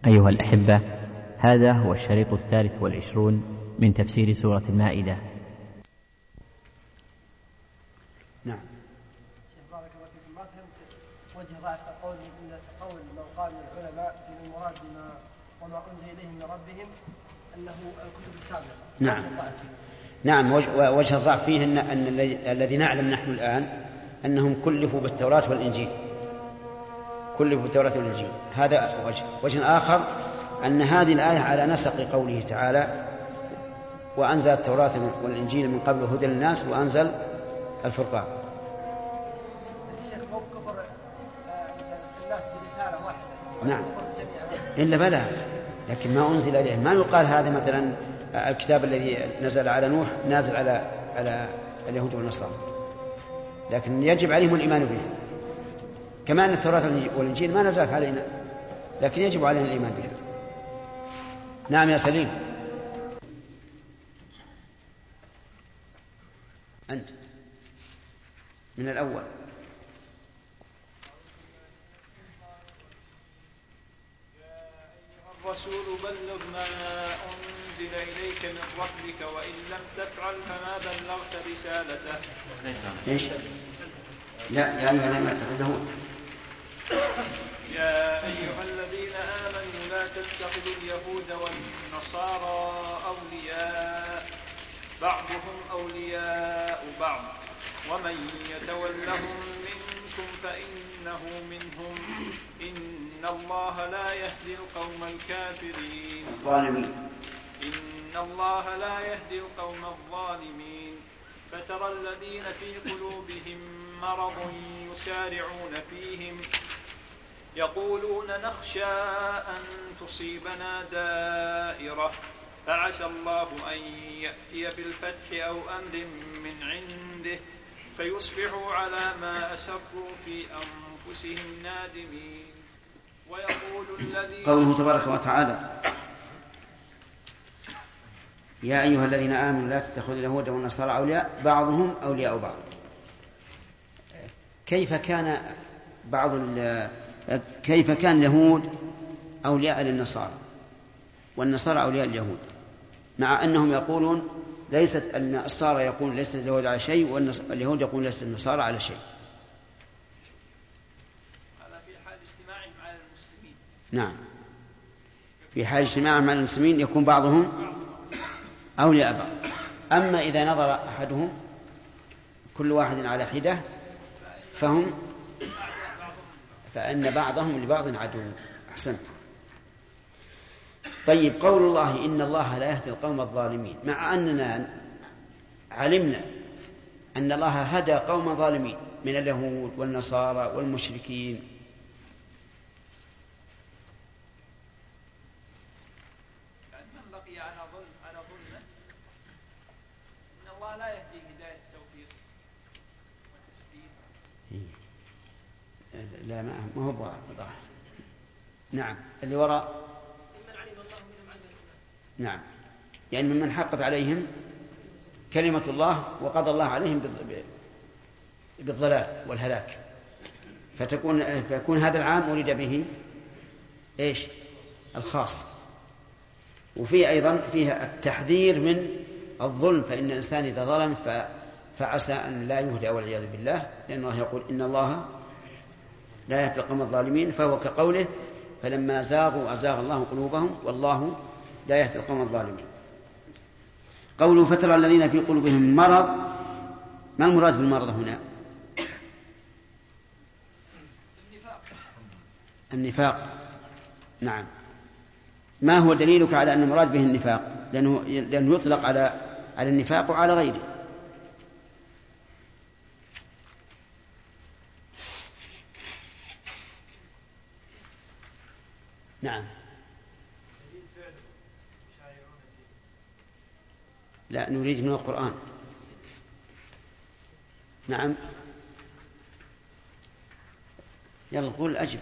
أيها الأحبة، هذا هو الشريط 23 من تفسير سورة المائدة. نعم. شيخ بارك الله فيكم، ما فهمت وجه ضعف قول من قال من العلماء ان المراد وما انزل اليهم من ربهم انه الكتب السابقه. نعم. نعم، وجه الضعف فيه أن الذي نعلم نحن الآن أنهم كلفوا بالتوراة والإنجيل، كلفوا بالتوراة والإنجيل. هذا وجه آخر أن هذه الآية على نسق قوله تعالى: وأنزل التوراة والإنجيل من قبل هدى للناس وأنزل الفرقان. الشيخ مو كفر الناس برسالة واحدة. نعم، إلا بلى، لكن ما أنزل إليه ما يقال هذا مثلا الكتاب الذي نزل على نوح نازل على اليهود والنصارى، لكن يجب عليهم الإيمان به، كما أن التوراة والإنجيل ما نزلت علينا، لكن يجب علينا الإيمان به. نعم يا سليم. أنت من الأول. الرسول بلغ ما أنزل إليك من ربك وإن لم تفعل فما بلغت رسالته. إيش؟ لا يعني ما تقصدون. يا أيها الذين آمنوا لا تتخذوا اليهود والنصارى أولياء بعضهم أولياء بعض ومن يتولهم منكم فإنه منهم إن الله لا يهدي القوم الكافرين. إن الله لا يهدي القوم الظالمين. فترى الذين في قلوبهم مرض يسارعون فيهم يقولون نخشى أن تصيبنا دائرة فعسى الله أن يأتي بالفتح أو أمر من عنده فيصبحوا على ما أسروا في أنفسهم نادمين. ويقول الذين قوله تبارك وتعالى: يا أيها الذين آمنوا لا تتخذوا اليهود والنصارى أولياء بعضهم أولياء بعض. كيف كان اليهود أولياء للنصارى والنصارى أولياء لليهود، مع أنهم يقولون ليست النصارى يقول ليست اليهود على شيء واليهود يقول ليست النصارى على شيء. هذا في حال اجتماعهم على المسلمين. نعم، في حال اجتماعهم على المسلمين يكون بعضهم أولياء بعض. أما إذا نظر أحدهم كل واحد على حدة فإن بعضهم لبعض عدو. أحسنت. طيب، قول الله إن الله لا يهدي القوم الظالمين، مع أننا علمنا أن الله هدى قوم ظالمين من اليهود والنصارى والمشركين، من بقي على ظلمه إن الله لا يهدي هداية التوفيق والتسديد. لا ما هو واضح. نعم، اللي وراء. نعم، يعني ممن حقت عليهم كلمة الله وقضى الله عليهم بالضلال والهلاك، فيكون هذا العام أريد به إيش؟ الخاص. وفيه أيضا فيها التحذير من الظلم، فإن الإنسان إذا ظلم فعسى أن لا يهدى والعياذ بالله، لأن الله يقول إن الله لا يهدي القوم الظالمين، فهو كقوله فلما زاغوا أزاغ الله قلوبهم والله لا يهدي القوم الظالمين. قوله فترى الذين في قلوبهم مرض، ما المراد بالمرض هنا؟ النفاق. نعم. ما هو دليلك على أن المراد به النفاق؟ لأنه يطلق على النفاق وعلى غيره. نعم. لا، نريد من القرآن. نعم، يلا قول أجب.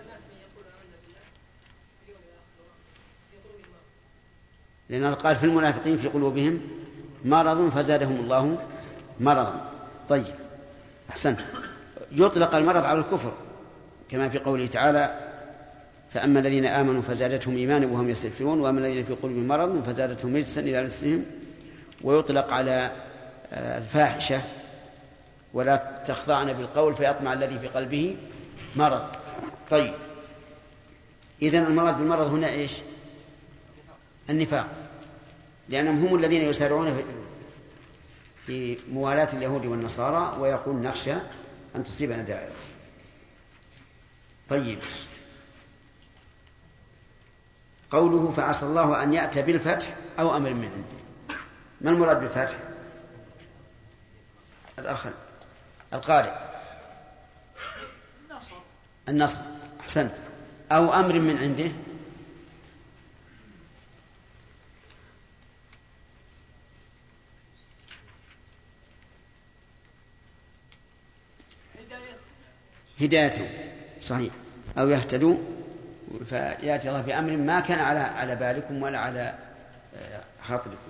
لأن قال في المنافقين في قلوبهم مرض فزادهم الله مرضا. طيب، أحسنت. يطلق المرض على الكفر كما في قوله تعالى فأما الذين آمنوا فزادتهم إيمانا وهم يستبشرون وأما الذين في قلوبهم مرض فزادتهم رجسا إلى رجسهم. ويطلق على الفاحشة ولا تخضعن بالقول فيطمع الذي في قلبه مرض. طيب، إذن المرض بالمرض هنا إيش؟ النفاق، لأنهم هم الذين يسارعون في موالاة اليهود والنصارى ويقول نخشى أن تصيبنا دائرة. طيب، قوله فعسى الله أن يأتي بالفتح أو أمر من عنده، ما المراد بالفتح؟ الأخ القارئ. النصر، أحسنت. أو أمر من عنده، هدايته، صحيح، أو يهتدوا فيأتي الله بأمر ما كان على بالكم ولا على خاطركم.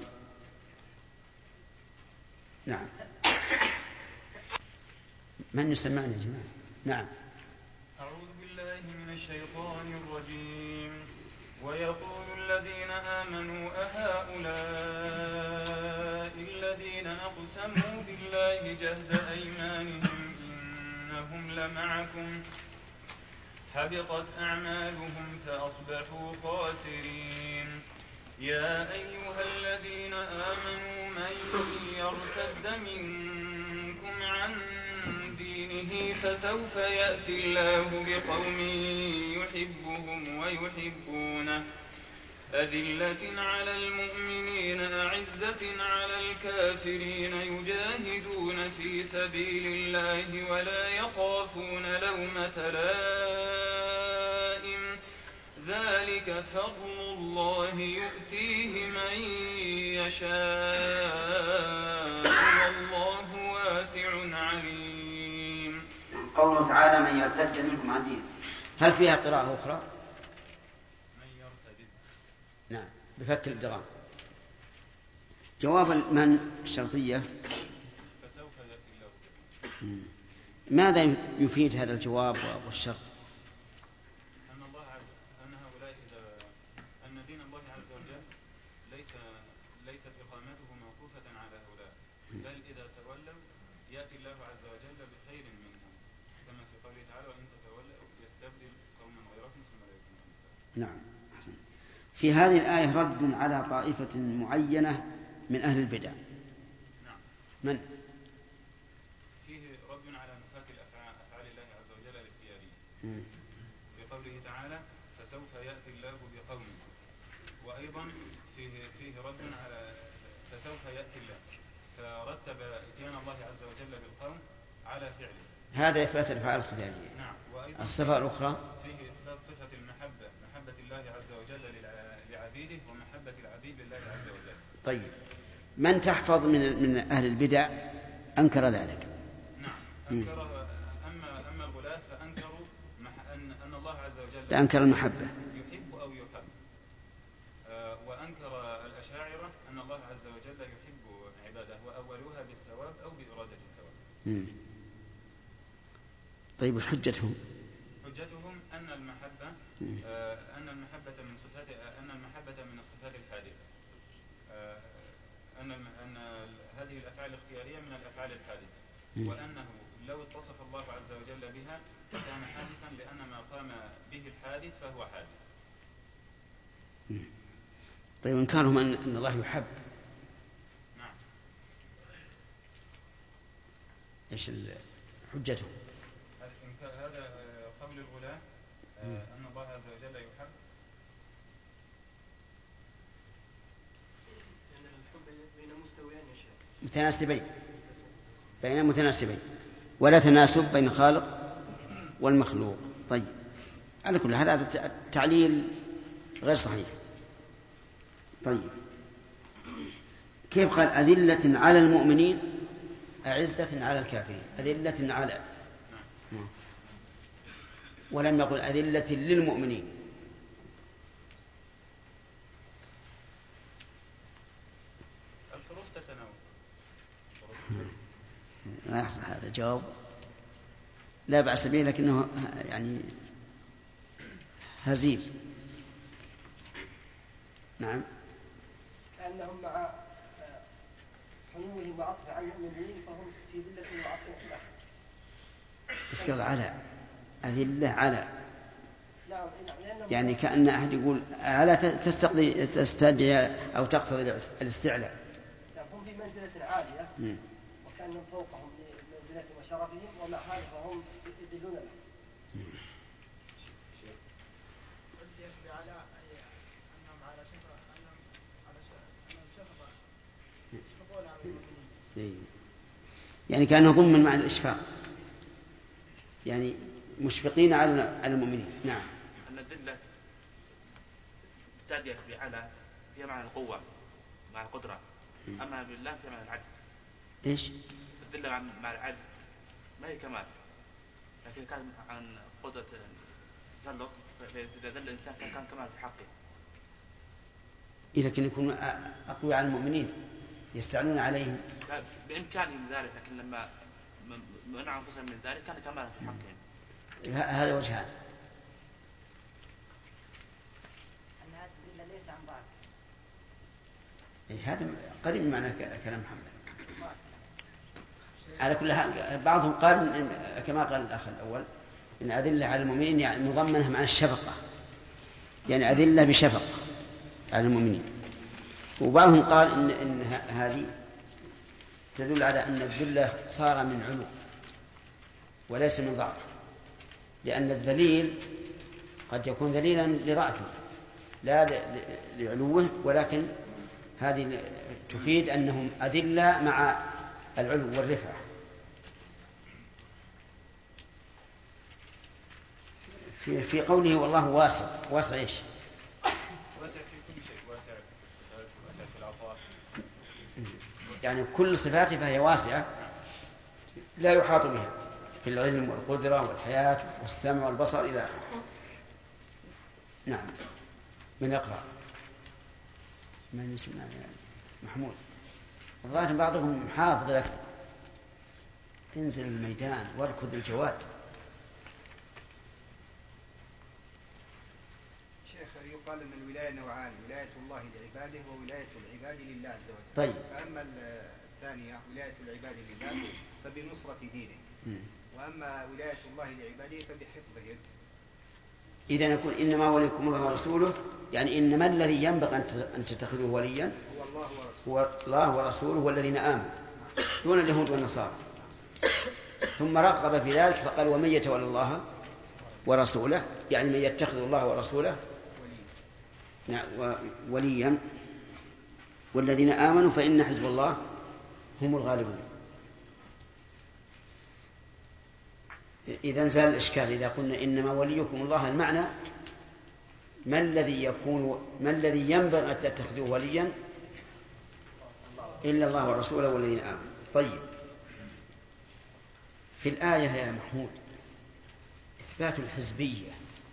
نعم. من يسمعني يا جماعة؟ نعم. أعوذ بالله من الشيطان الرجيم. ويقول الذين آمنوا أهؤلاء الذين أقسموا بالله جهد أيمانهم إنهم لمعكم حبطت أعمالهم فأصبحوا خاسرين. يا أيها الذين آمنوا من يرتد منكم عن دينه فسوف يأتي الله بقوم يحبهم ويحبونه أذلة على المؤمنين أعزة على الكافرين يجاهدون في سبيل الله ولا يخافون لومة لائم ذلك فضل الله يؤتيه من يشاء والله واسع عليم. قوله تعالى من يرتد منكم عن دينه، هل فيها قراءة أخرى؟ من يرتد، نعم، بفك الادغام. جواب من شرطية، فسوف يأتي الله. ماذا يفيد هذا الجواب والشرط؟ أن هؤلاء أن دين الله عز وجل ليست إقامته موقوفة على هؤلاء، بل إذا تولوا يأتي الله عز وجل بخير منهم، كما في قوله تعالى وإن تتولوا يستبدل قوما غيركم ثم لا يكونوا أمثالكم. نعم. في هذه الآية رد على طائفة معينة من أهل البدع. نعم. من؟ فيه رد على نفاة أفعال الله عز وجل الاختيارية بقوله تعالى فسوف يأتي الله بقوم، وأيضا فيه رد على فسوف يأتي الله، فرتب إتيان الله عز وجل بالقوم على فعله. هذا إثبات الأفعال الخيالية. نعم. وأيضا الصفة الأخرى فيه إثبات صفة المحبة، محبة الله عز وجل لعبيده ومحبة العبيد لله عز وجل. طيب، من تحفظ من أهل البدع أنكر ذلك. نعم، أنكر. أما الغلاة فأنكروا أن الله عز وجل أنكر المحبة، يحب أو يحب. وأنكر الأشاعرة أن الله عز وجل يحب عباده وأولوها بالثواب أو بإرادة الثواب. طيب، وش حجتهم؟ حجتهم أن المحبة من صفات من الصفات الحادثة، أن هذه الأفعال الاختيارية من الأفعال الحادثة، وأنه لو اتصف الله عز وجل بها فكان حادثا لأن ما قام به الحادث فهو حادث. طيب، إنكارهم أن الله يحب، نعم، إيش حجتهم؟ هذا قول الغلاة أن الله عز وجل يحب، لأن الحب بين مستويين يشاء بين متناسبين ولا تناسب بين الخالق والمخلوق. طيب، على كل حال هذا التعليل غير صحيح. طيب، كيف قال أذلة على المؤمنين أعزة على الكافرين؟ أذلة على، ولم يقل أذلة للمؤمنين. الحروف تتناوب. لا يصح هذا جواب لا بأس به، لكنه يعني هزيل. نعم. لأنهم مع حمولهم وعطف عن المؤمنين فهم في ذلة وعطف له. بس قال على أذلة على. نعم. يعني كأن أحد يقول على تستدعي أو تقتضي الاستعلاء. هم في منزلة عالية وكأنهم فوقهم لمنزلتهم وشرفهم، ومع هذا فهم يدلون له. يعني كأنه ضمن مع الإشفاق، يعني مشفقين على المؤمنين. نعم. أن الذلة تأتي بعلى هي معنى القوة مع القدرة، أما بالله في معنى العجز. إيش؟ الذلة مع العجز ما هي كمال، لكن كان عن قدرة التسلط، فإذا ذل الإنسان كان كمال في حقه. لكن يكون أقوى على المؤمنين يستعلون عليهم. بإمكانهم ذلك، لكن لما منعوا أنفسهم من ذلك كان كمالا في حقهم. هذا وجهان. أن هذا الذل ليس عن بعض. هذا قريب من معنى كلام محمد. على كل حال بعضهم قال كما قال الأخ الأول إن أذلة على المؤمنين يعني مضمنها مع الشفقة، يعني أذلة بشفقة على المؤمنين. وبعضهم قال إن هذه تدل على أن الذلة صار من علو وليس من ضعف، لأن الذليل قد يكون ذليلا لضعفه لا لعلوه، ولكن هذه تفيد أنهم أذلة مع العلو والرفعة. في قوله والله واسع، واسع إيش؟ واسع في كل شيء، واسع في العطاء، يعني كل صفاته فهي واسعة لا يحاط بها في العلم والقدرة والحياة والسمع والبصر إلى آخره. نعم. من يقرأ؟ من يسمع؟ محمود. الظاهر بعضهم حافظ لك انزل الميدان واركض الجواد. شيخ يقال أن الولاية نوعان، ولاية الله لعباده وولاية العباد لله عز وجل. طيب. فأما الثانية ولاية العباد لله فبنصرة دينه، وأما ولاية الله لعباده فبحفظهم. إذا نقول إنما وليكم الله ورسوله، يعني إنما الذي ينبغي أن تتخذوه وليا هو الله ورسوله والذين آمنوا دون اليهود والنصارى. ثم رغب في ذلك فقال ومن يتولى الله ورسوله، يعني من يتخذ الله ورسوله وليا والذين آمنوا فإن حزب الله هم الغالبون. إذا زال الإشكال إذا قلنا إنما وليكم الله، المعنى ما الذي ينبغي أن تتخذوه وليا إلا الله ورسوله والذين آمنوا. طيب، في الآية يا محمود إثبات الحزبية،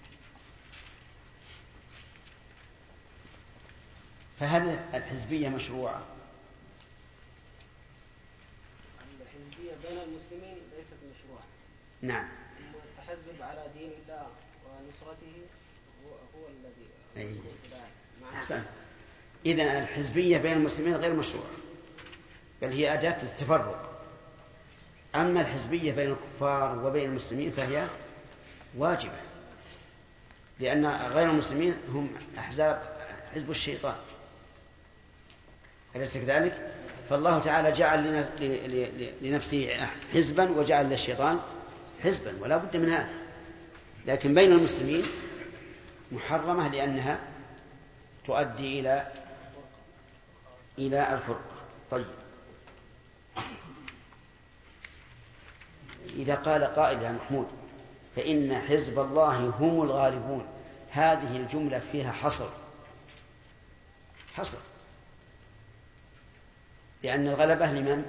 فهل الحزبية مشروعة؟ الحزبية بين المسلمين ليست مشروعة. نعم. التحزب على دين الله ونصرته هو الذي أحسن. إذن الحزبية بين المسلمين غير مشروعة، بل هي أداة التفرق. أما الحزبية بين الكفار وبين المسلمين فهي واجبة، لأن غير المسلمين هم أحزاب حزب الشيطان، أليس كذلك؟ فالله تعالى جعل لنفسه حزبا وجعل للشيطان حزبا، ولا بد من هذا. لكن بين المسلمين محرمة لأنها تؤدي إلى الفرقة. طيب، إذا قال قائل يا محمود فإن حزب الله هم الغالبون، هذه الجملة فيها حصر، لأن الغلبة لمن؟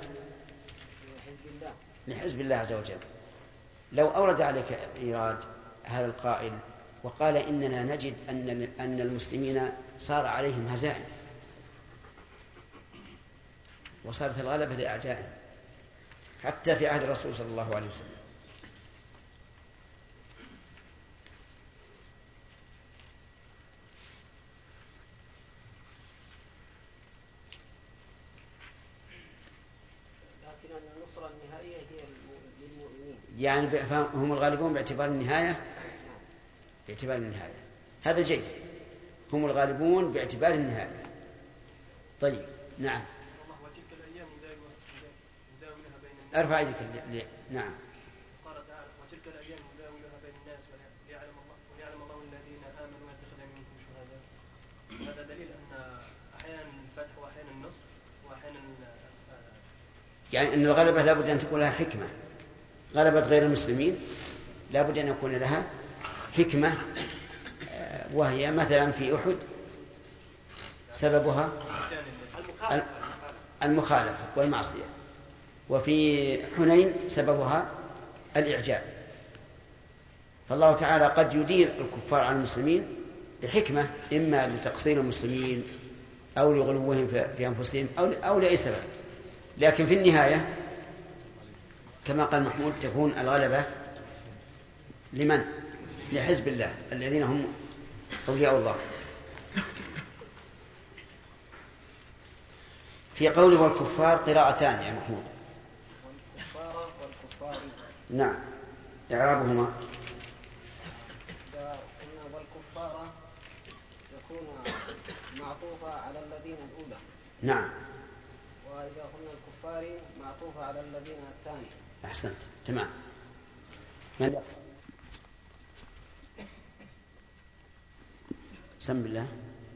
لحزب الله عز وجل. لو أورد عليك إيراد هذا القائل وقال إننا نجد أن المسلمين صار عليهم هزائم وصارت الغلبة لأعدائهم حتى في عهد الرسول صلى الله عليه وسلم، النصرة النهائية هي للمؤمنين. يعني هم الغالبون باعتبار النهاية. باعتبار النهاية هذا جيد. هم الغالبون باعتبار النهاية. طيب نعم. وتلك الأيام نداولها بين الناس. ارفع يدك. نعم. قال تعالى وتلك الأيام نداولها بين الناس وليعلم الله الذين آمنوا ويتخذ منكم شهداء. هذا دليل أن أحيانا الفتح وأحيانا النصر وأحيانا يعني أن الغلبة لابد أن تكون لها حكمة. غلبة غير المسلمين لابد أن يكون لها حكمة، وهي مثلا في أحد سببها المخالفة والمعصية، وفي حنين سببها الإعجاب. فالله تعالى قد يدير الكفار عن المسلمين بحكمة، إما لتقصير المسلمين أو لغلوهم في أنفسهم أو لأي سبب، لكن في النهاية كما قال محمود تكون الغلبة لمن؟ لحزب الله الذين هم أولياء الله. في قوله والكفار قراءتان يا محمود. والكفار والكفار. نعم. إعرابهما. إذا قلنا والكفار يكون معطوفة على الذين الأولى. نعم. وإذا قلنا الكفار معطوفة على الذين الثاني. أحسنت. تمام. من سم بالله.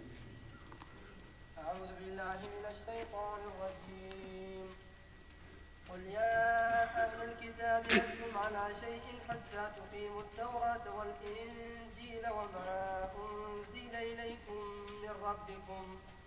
أعوذ بالله من الشيطان الرجيم. قل يا أهل الكتاب لستم على شيء حتى تقيموا التوراة والإنجيل وما أنزل إليكم من ربكم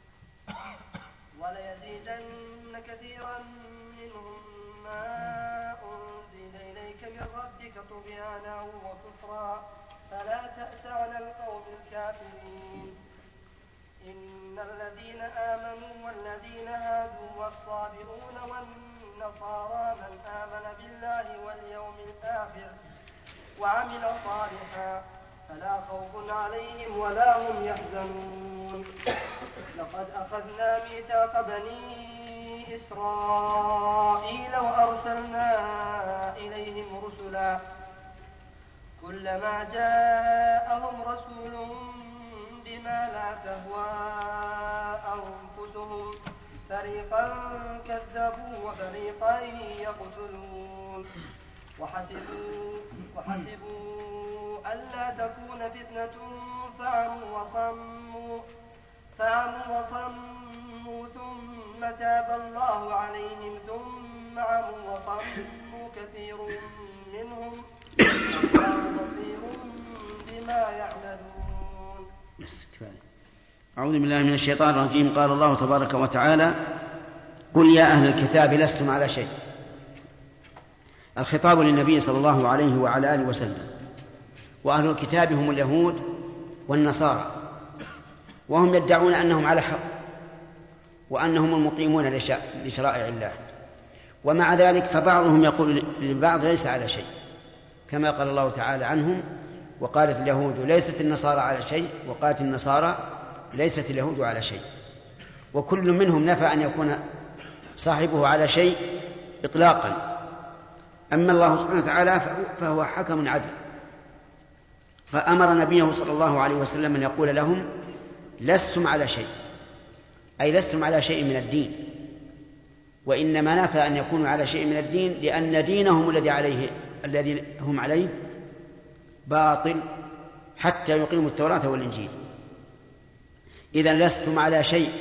وليزيدن كثيرا منهم ما أنزل إليك من ربك طغيانا وكفرا فلا تأس على القوم الكافرين. إن الذين آمنوا والذين هادوا والصابئون والنصارى من آمن بالله واليوم الآخر وعمل صالحا فلا خوف عليهم ولا هم يحزنون. لقد أخذنا ميثاق بني إسرائيل وأرسلنا إليهم رسلا كلما جاءهم رسول بما لا تهوى أنفسهم فريقا كذبوا وفريقا يقتلون وحسبوا ألا تكون فتنة فعموا وصموا ثم تاب الله عليهم ثم عموا وصموا كثير منهم والله بصير بما يعملون. أعوذ بالله من الشيطان الرجيم. قال الله تبارك وتعالى قل يا أهل الكتاب لستم على شيء. الخطاب للنبي صلى الله عليه وعلى آله وسلم. وأهل الكتاب هم اليهود والنصارى، وهم يدعون أنهم على حق وأنهم المقيمون لشرائع الله، ومع ذلك فبعضهم يقول للبعض ليس على شيء، كما قال الله تعالى عنهم وقالت اليهود ليست النصارى على شيء وقالت النصارى ليست اليهود على شيء. وكل منهم نفى أن يكون صاحبه على شيء إطلاقا. أما الله سبحانه وتعالى فهو حكم عدل، فأمر نبيه صلى الله عليه وسلم أن يقول لهم لستم على شيء، أي لستم على شيء من الدين، وإنما نفى أن يكونوا على شيء من الدين لأن دينهم الذي هم عليه باطل حتى يقيموا التوراة والإنجيل. إذن لستم على شيء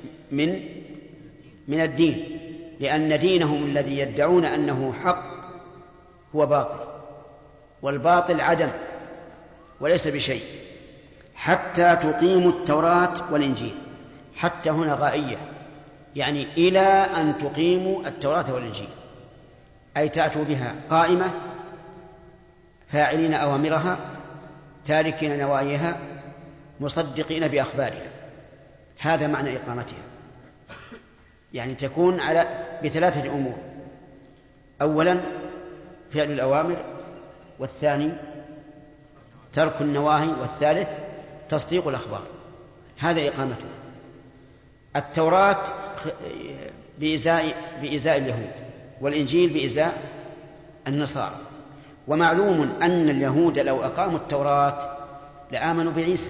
من الدين، لأن دينهم الذي يدعون أنه حق هو باطل، والباطل عدم وليس بشيء حتى تقيموا التوراة والإنجيل. حتى هنا غائية، يعني إلى أن تقيموا التوراة والإنجيل، أي تأتوا بها قائمة فاعلين أوامرها تاركين نواهيها مصدقين بأخبارها. هذا معنى إقامتها، يعني تكون بثلاثة أمور: أولا فعل الأوامر، والثاني ترك النواهي، والثالث تصديق الأخبار. هذا إقامته. التوراة بإزاء اليهود والإنجيل بإزاء النصارى. ومعلوم أن اليهود لو أقاموا التوراة لآمنوا بعيسى،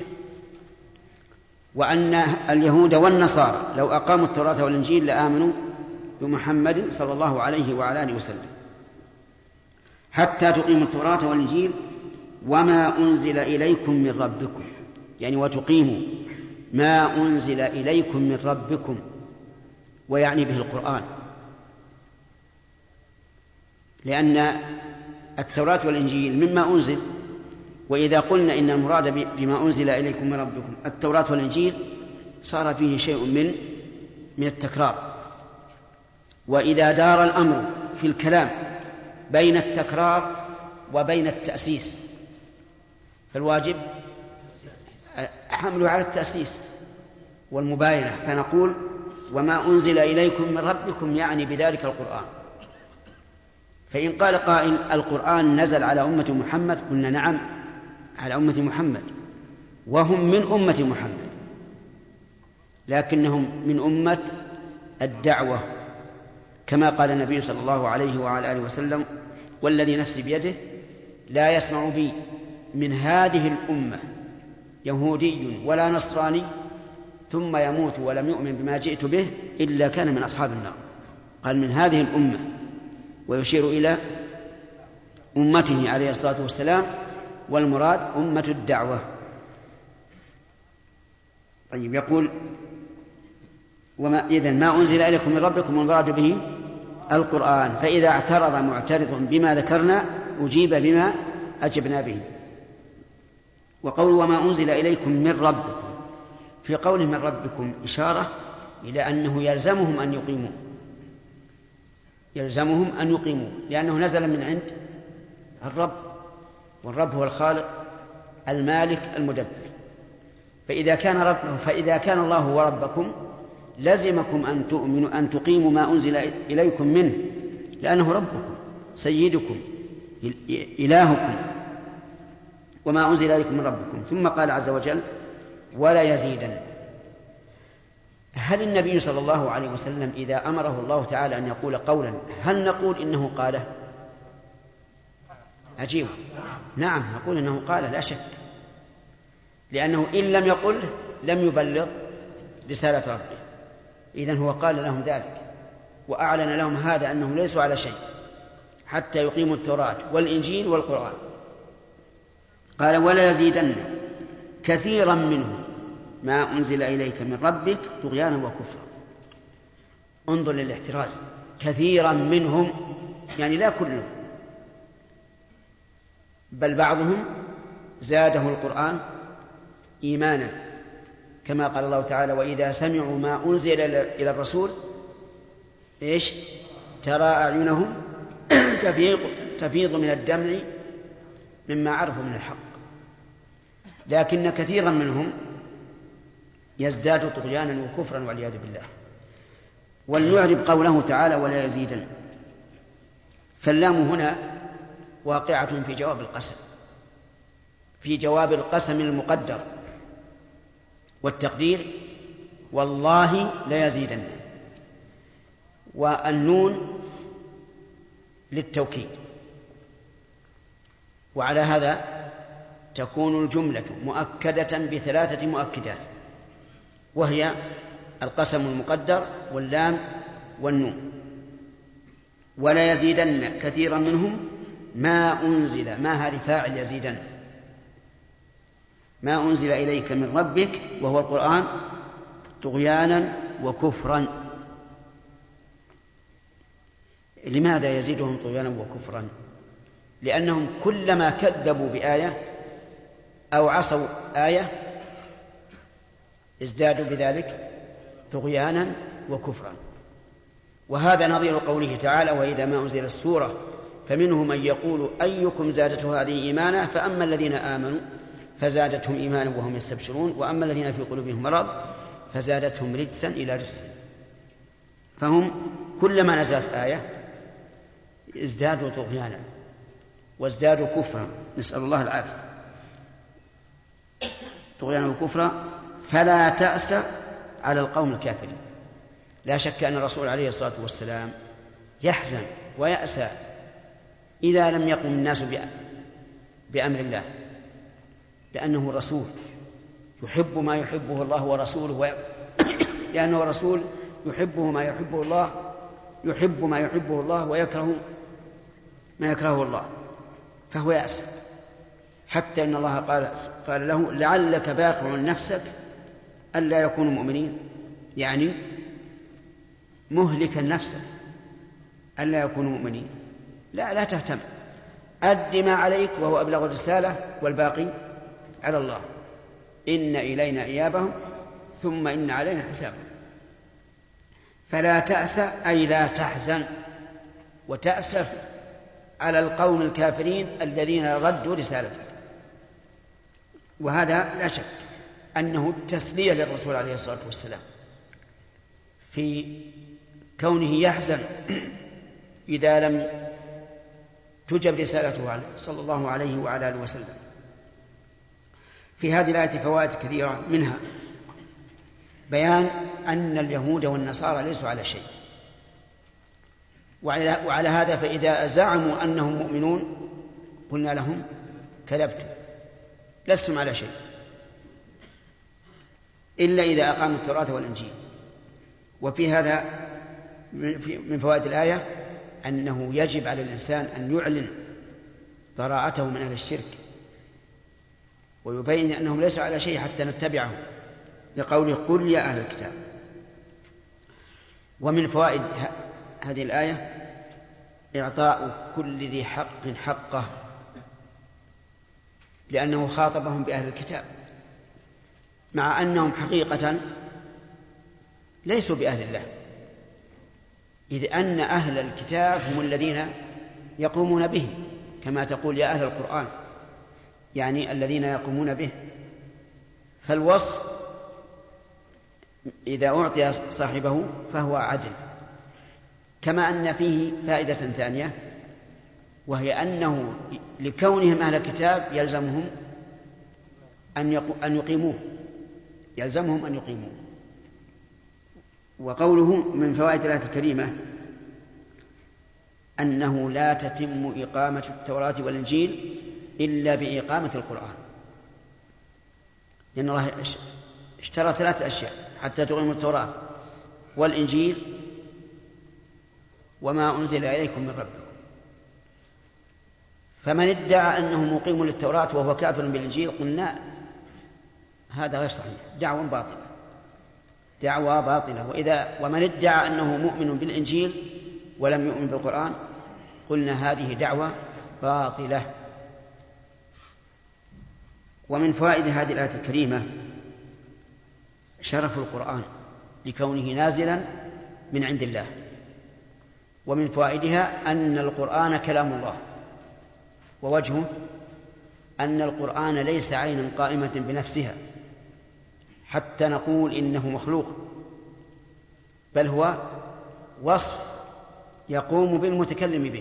وأن اليهود والنصارى لو أقاموا التوراة والإنجيل لآمنوا بمحمد صلى الله عليه وعلى آله وسلم. حتى تقيموا التوراة والإنجيل وما أنزل إليكم من ربكم، يعني وتقيموا ما أنزل إليكم من ربكم، ويعني به القرآن، لأن التوراة والإنجيل مما أنزل. وإذا قلنا إن المراد بما أنزل إليكم من ربكم التوراة والإنجيل صار فيه شيء من التكرار. وإذا دار الأمر في الكلام بين التكرار وبين التأسيس فالواجب حمله على التأسيس والمباينة، فنقول وما أنزل إليكم من ربكم يعني بذلك القرآن. فإن قال قائل القرآن نزل على أمة محمد، قلنا نعم على أمة محمد، وهم من أمة محمد، لكنهم من أمة الدعوة، كما قال النبي صلى الله عليه وعلى آله وسلم: والذي نفسي بيده لا يسمع بي من هذه الأمة يهودي ولا نصراني ثم يموت ولم يؤمن بما جئت به إلا كان من أصحاب النار. قال من هذه الأمة، ويشير إلى أمته عليه الصلاة والسلام، والمراد أمة الدعوة. طيب، يقول إذن ما أنزل إليكم من ربكم والمراد به القرآن. فإذا اعترض معترض بما ذكرنا أجيب بما أجبنا به. وقول وما أنزل إليكم من ربكم، في قوله من ربكم إشارة إلى أنه يلزمهم أن يقيموا، لأنه نزل من عند الرب، والرب هو الخالق المالك المدبر. فإذا كان الله هو ربكم لزمكم أن تؤمنوا أن تقيموا ما أنزل إليكم منه، لأنه ربكم سيدكم إلهكم وما أنزل إليكم من ربكم. ثم قال عز وجل: ولا يزيدن. هل النبي صلى الله عليه وسلم إذا أمره الله تعالى أن يقول قولا هل نقول إنه قاله؟ عجيب. نعم، نقول إنه قاله لا شك، لأنه إن لم يقل لم يبلغ رسالة ربه. إذن هو قال لهم ذلك وأعلن لهم هذا أنهم ليسوا على شيء حتى يقيموا التوراة والإنجيل والقرآن. قال: ولا يزيدن كثيرا منهم ما أنزل إليك من ربك طغيانا وكفرا. انظر للاحتراز، كثيرا منهم يعني لا كلهم، بل بعضهم زاده القرآن إيمانا، كما قال الله تعالى: وإذا سمعوا ما أنزل إلى الرسول ترى أعينهم تفيض من الدمع مما عرفوا من الحق. لكن كثيرا منهم يزداد طغيانا وكفرا والعياذ بالله. ولنعرب قوله تعالى: ولا يزيدن. فاللام هنا واقعة في جواب القسم المقدر، والتقدير والله ليزيدن، والنون للتوكيد. وعلى هذا تكون الجملة مؤكدة بثلاثة مؤكدات، وهي القسم المقدر واللام والنون. ولا يزيدن كثيرا منهم ما أنزل، ما هذه فاعل يزيدن، ما أنزل إليك من ربك وهو القرآن طغيانا وكفرا. لماذا يزيدهم طغيانا وكفرا؟ لأنهم كلما كذبوا بآية أو عصوا آية ازدادوا بذلك طغيانا وكفرا. وهذا نظير قوله تعالى: وإذا ما أنزل السورة فمنهم من يقول أيكم زادته هذه إيمانا فأما الذين آمنوا فزادتهم إيمانا وهم يستبشرون وأما الذين في قلوبهم مرض فزادتهم رجسا إلى رجس. فهم كلما نزلت آية ازدادوا طغيانا وازدادوا كفرا، نسأل الله العافية، طغيانا وكفرا. فلا تأس على القوم الكافرين. لا شك أن الرسول عليه الصلاة والسلام يحزن ويأسى إذا لم يقم الناس بأمر الله، لأنه رسول يحب ما يحبه الله ورسوله، لأنه رسول يحبه ما يحبه الله، يحب ما يحبه الله ويكره ما يكرهه الله، فهو يأسى. حتى إن الله قال له لعلك باخع نفسك ألا يكونوا مؤمنين، يعني مهلكا نفسك ألا يكونوا مؤمنين. لا تهتم، أد ما عليك وهو أبلغ الرسالة والباقي على الله. إن إلينا إيابهم ثم إن علينا حسابهم. فلا تأسى أي لا تحزن وتأسف على القوم الكافرين الذين ردوا رسالتك. وهذا لا شك أنه تسلية للرسول عليه الصلاة والسلام في كونه يحزن إذا لم تجب رسالته صلى الله عليه وعلى آله وسلم. في هذه الآية فوائد كثيرة، منها بيان أن اليهود والنصارى ليسوا على شيء، وعلى هذا فإذا زعموا أنهم مؤمنون قلنا لهم كذبتم، لستم على شيء إلا إذا أقاموا التوراة والإنجيل. وفي هذا من فوائد الآية أنه يجب على الإنسان أن يعلن براءته من أهل الشرك ويبين أنهم ليسوا على شيء حتى نتبعهم، لقوله قل يا أهل الكتاب. ومن فوائد هذه الآية إعطاء كل ذي حق حقه، لأنه خاطبهم بأهل الكتاب مع أنهم حقيقة ليسوا بأهل الله، إذ أن أهل الكتاب هم الذين يقومون به، كما تقول يا أهل القرآن، يعني الذين يقومون به. فالوصف إذا أعطي صاحبه فهو عدل. كما أن فيه فائدة ثانية، وهي أنه لكونهم أهل الكتاب يلزمهم أن يقيموه، يلزمهم أن يقيموه. وقوله من فوائد الآية الكريمة أنه لا تتم إقامة التوراة والإنجيل إلا بإقامة القرآن، لأن الله اشترى 3 أشياء حتى تقيموا التوراة والإنجيل وما أنزل إليكم من ربكم. فمن ادعى أنه مقيم للتوراة وهو كافر بالإنجيل قلنا هذا غير صحيح، دعوة باطلة. ومن ادعى أنه مؤمن بالإنجيل ولم يؤمن بالقرآن قلنا هذه دعوة باطلة. ومن فوائد هذه الآية الكريمة شرف القرآن لكونه نازلا من عند الله. ومن فوائدها أن القرآن كلام الله، ووجهه أن القرآن ليس عينا قائمة بنفسها حتى نقول إنه مخلوق، بل هو وصف يقوم بالمتكلم به.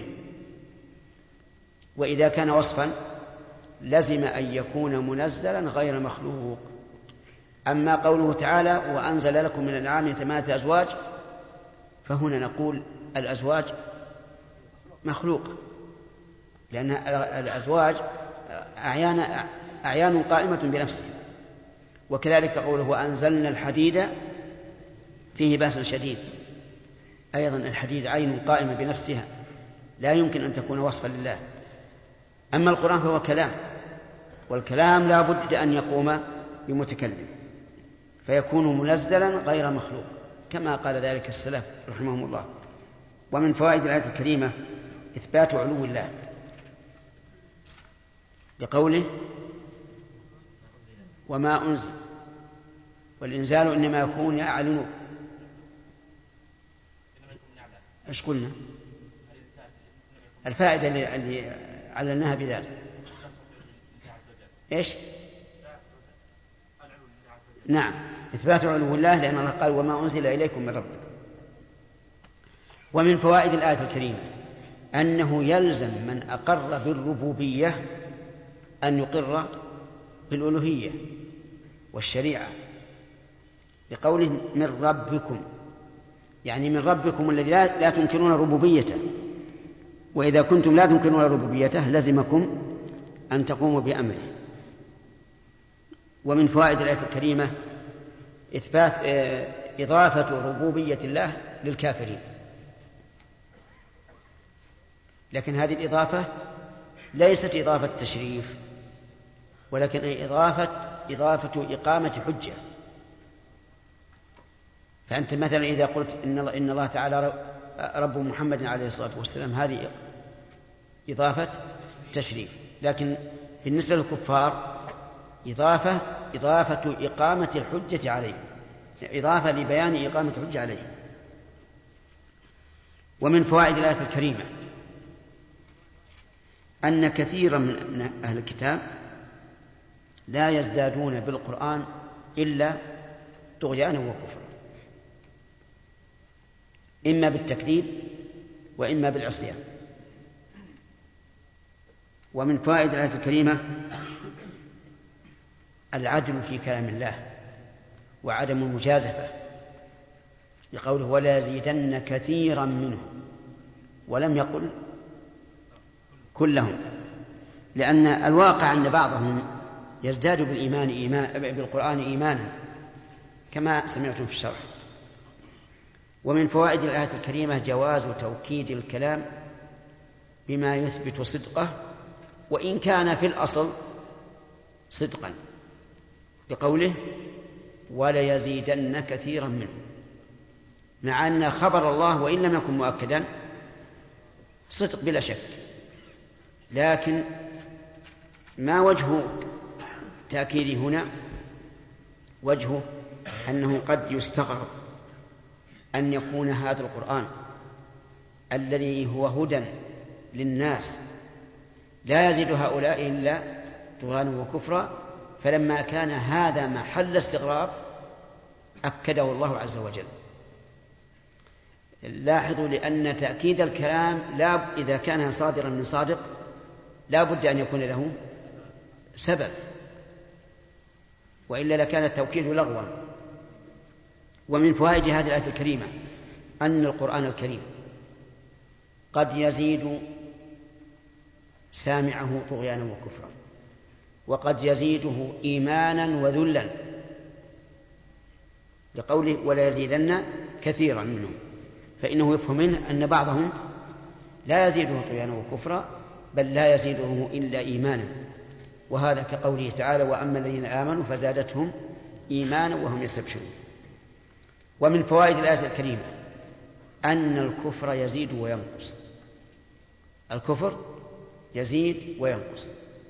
وإذا كان وصفا لزم أن يكون منزلا غير مخلوق. أما قوله تعالى وأنزل لكم من الأنعام 8 أزواج، فهنا نقول الأزواج مخلوق، لأن الأزواج أعيان قائمة بنفسها. وكذلك قوله وأنزلنا الحديد فيه بأس شديد، أيضا الحديد عين قائمة بنفسها لا يمكن أن تكون وصفا لله. أما القرآن فهو كلام، والكلام لا بد أن يقوم بمتكلم فيكون منزلا غير مخلوق، كما قال ذلك السلف رحمهم الله. ومن فوائد الآية الكريمة إثبات علو الله لقوله وما أنزل، والإنزال إنما يكون يعلن. إيش قلنا؟ الفائدة اللي علناها بذلك إيش؟ نعم، إثبات علو الله، لأن الله قال وما أنزل إليكم من ربكم. ومن فوائد الآية الكريمة أنه يلزم من أقر بالربوبية أن يقر بالألوهية والشريعة، لقوله من ربكم، يعني من ربكم الذي لا تنكرون ربوبيته، وإذا كنتم لا تنكرون ربوبيته لزمكم أن تقوموا بأمره. ومن فوائد الآية الكريمة إثبات إضافة ربوبية الله للكافرين، لكن هذه الإضافة ليست إضافة تشريف، ولكن إضافة إقامة حجة. فأنت مثلا إذا قلت إن الله تعالى رب محمد عليه الصلاة والسلام، هذه إضافة تشريف، لكن بالنسبة للكفار إضافة إقامة الحجة عليه، إضافة لبيان إقامة الحجة عليه. ومن فوائد الآية الكريمة أن كثيرا من أهل الكتاب لا يزدادون بالقرآن إلا طغيانا وكفرا، إما بالتكذيب وإما بالعصيان. ومن فوائد الآية الكريمة العدل في كلام الله وعدم المجازفة، لقوله ولا يزيدن كثيرا منهم، ولم يقل كلهم، لأن الواقع أن بعضهم يزداد بالقرآن إيمانا كما سمعتم في الشرح. ومن فوائد الآية الكريمة جواز توكيد الكلام بما يثبت صدقه وإن كان في الأصل صدقا، بقوله وليزيدن كثيرا منهم، مع أن خبر الله وإن لم يكن مؤكدا صدق بلا شك، لكن ما وجه تأكيد هنا؟ وجهه أنه قد يستغرب أن يكون هذا القرآن الذي هو هدى للناس لا يزيد هؤلاء إلا طغيانا وكفرا، فلما كان هذا محل استغراب أكده الله عز وجل. لاحظوا لأن تأكيد الكلام إذا كان صادرا من صادق لا بد أن يكون له سبب، وإلا لكان التوكيد لغوا. ومن فوائد هذه الآية الكريمة أن القرآن الكريم قد يزيد سامعه طغيانا وكفرا، وقد يزيده إيمانا وذلا، لقوله ولا يزيدن كثيرا منهم، فإنه يفهم منه أن بعضهم لا يزيده طغيانا وكفرا بل لا يزيده إلا إيمانا، وهذا كقوله تعالى وأما الذين آمنوا فزادتهم إيمانا وهم يستبشرون. ومن فوائد الآية الكريمة أن الكفر يزيد وينقص، الكفر يزيد وينقص.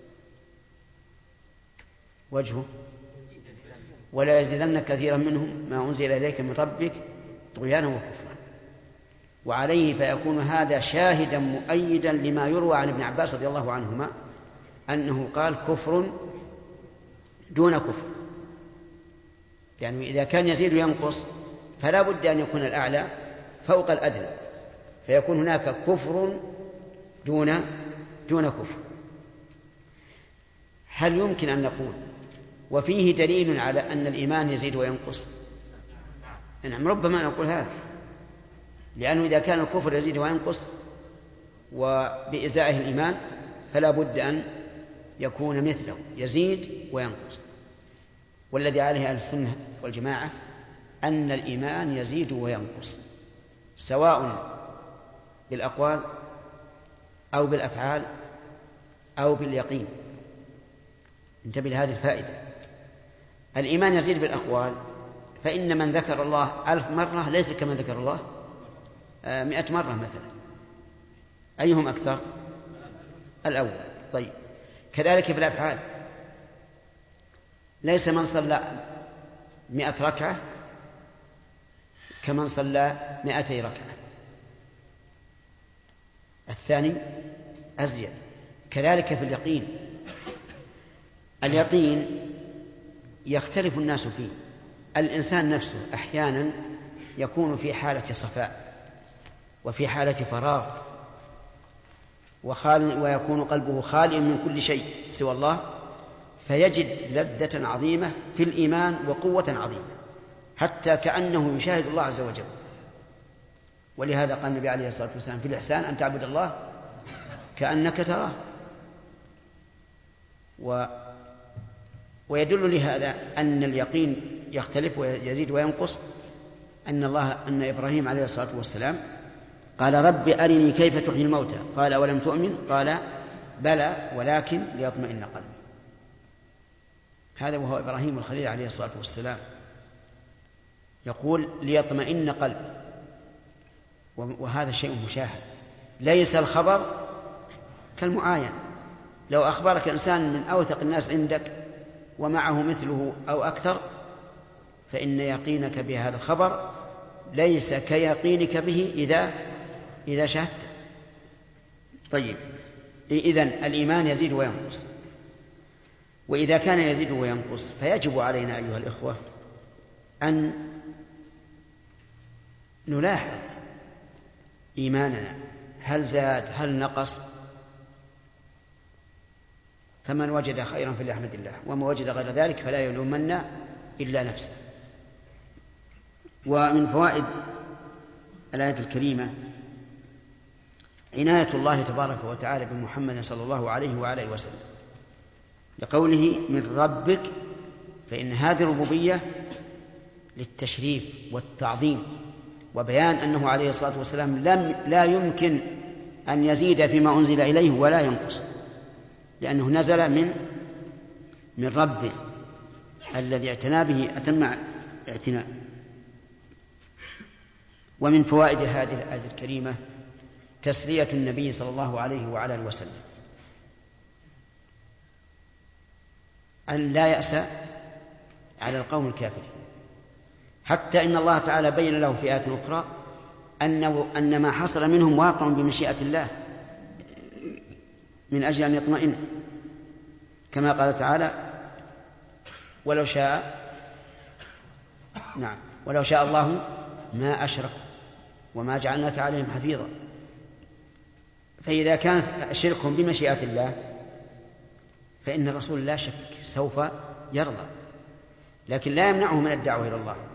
وجهه ولا يزيدن كثيرا منهم ما أنزل إليك من ربك طغيانا وكفرا، وعليه فيكون هذا شاهدا مؤيدا لما يروى عن ابن عباس رضي الله عنهما أنه قال كفر دون كفر، يعني إذا كان يزيد وينقص فلا بد أن يكون الأعلى فوق الأدنى، فيكون هناك كفر دون كفر. هل يمكن أن نقول وفيه دليل على أن الإيمان يزيد وينقص؟ نعم، ربما نقول هذا، لأنه إذا كان الكفر يزيد وينقص وبإزائه الإيمان فلا بد أن يكون مثله يزيد وينقص. والذي عليه أهل السنة والجماعة أن الإيمان يزيد وينقص سواء بالأقوال أو بالأفعال أو باليقين. انتبه لهذه الفائدة. الإيمان يزيد بالأقوال، فإن من ذكر الله 1000 مرة ليس كمن ذكر الله 100 مرة مثلا، أيهم أكثر؟ الأول. طيب، كذلك في الأفعال، ليس من صلى 100 ركعة كمن صلى 200 ركعة، الثاني أزيد. كذلك في اليقين، اليقين يختلف الناس فيه. الإنسان نفسه أحيانا يكون في حالة صفاء وفي حالة فراغ ويكون قلبه خاليا من كل شيء سوى الله، فيجد لذة عظيمة في الإيمان وقوة عظيمة، حتى كأنه يشاهد الله عز وجل. ولهذا قال النبي عليه الصلاة والسلام في الإحسان أن تعبد الله كأنك تراه. ويدل لهذا أن اليقين يختلف ويزيد وينقص أن إبراهيم عليه الصلاة والسلام قال رب أرني كيف تحيي الموتى قال أولم تؤمن قال بلى ولكن ليطمئن قلبي. هذا وهو إبراهيم الخليل عليه الصلاة والسلام يقول ليطمئن قلبي، وهذا شيء مشاهد، ليس الخبر كالمعاين. لو أخبرك إنسان من أوثق الناس عندك ومعه مثله أو أكثر فإن يقينك بهذا الخبر ليس كيقينك به إذا شهدت. طيب، إذن الإيمان يزيد وينقص، وإذا كان يزيد وينقص فيجب علينا أيها الإخوة أن نلاحظ إيماننا هل زاد هل نقص. فمن وجد خيرا فليحمد الله، وما وجد غير ذلك فلا يلومن إلا نفسه. ومن فوائد الآية الكريمة عناية الله تبارك وتعالى بمحمد صلى الله عليه وآله وسلم لقوله من ربك، فإن هذه الربوبية للتشريف والتعظيم وبيان أنه عليه الصلاة والسلام لا يمكن أن يزيد فيما أنزل إليه ولا ينقص، لأنه نزل من ربه الذي اعتنى به أتم اعتناء. ومن فوائد هذه الآية الكريمة تسلية النبي صلى الله عليه وعلى آله وسلم، أن لا يأس على القوم الكافرين، حتى إن الله تعالى بين له في آيات أخرى أن ما حصل منهم واقع بمشيئة الله من أجل أن يطمئن، كما قال تعالى ولو شاء الله ما أشركوا وما جعلناك عليهم حفيظا. فإذا كان شركهم بمشيئة الله فإن الرسول لا شك سوف يرضى، لكن لا يمنعه من الدعوة إلى الله.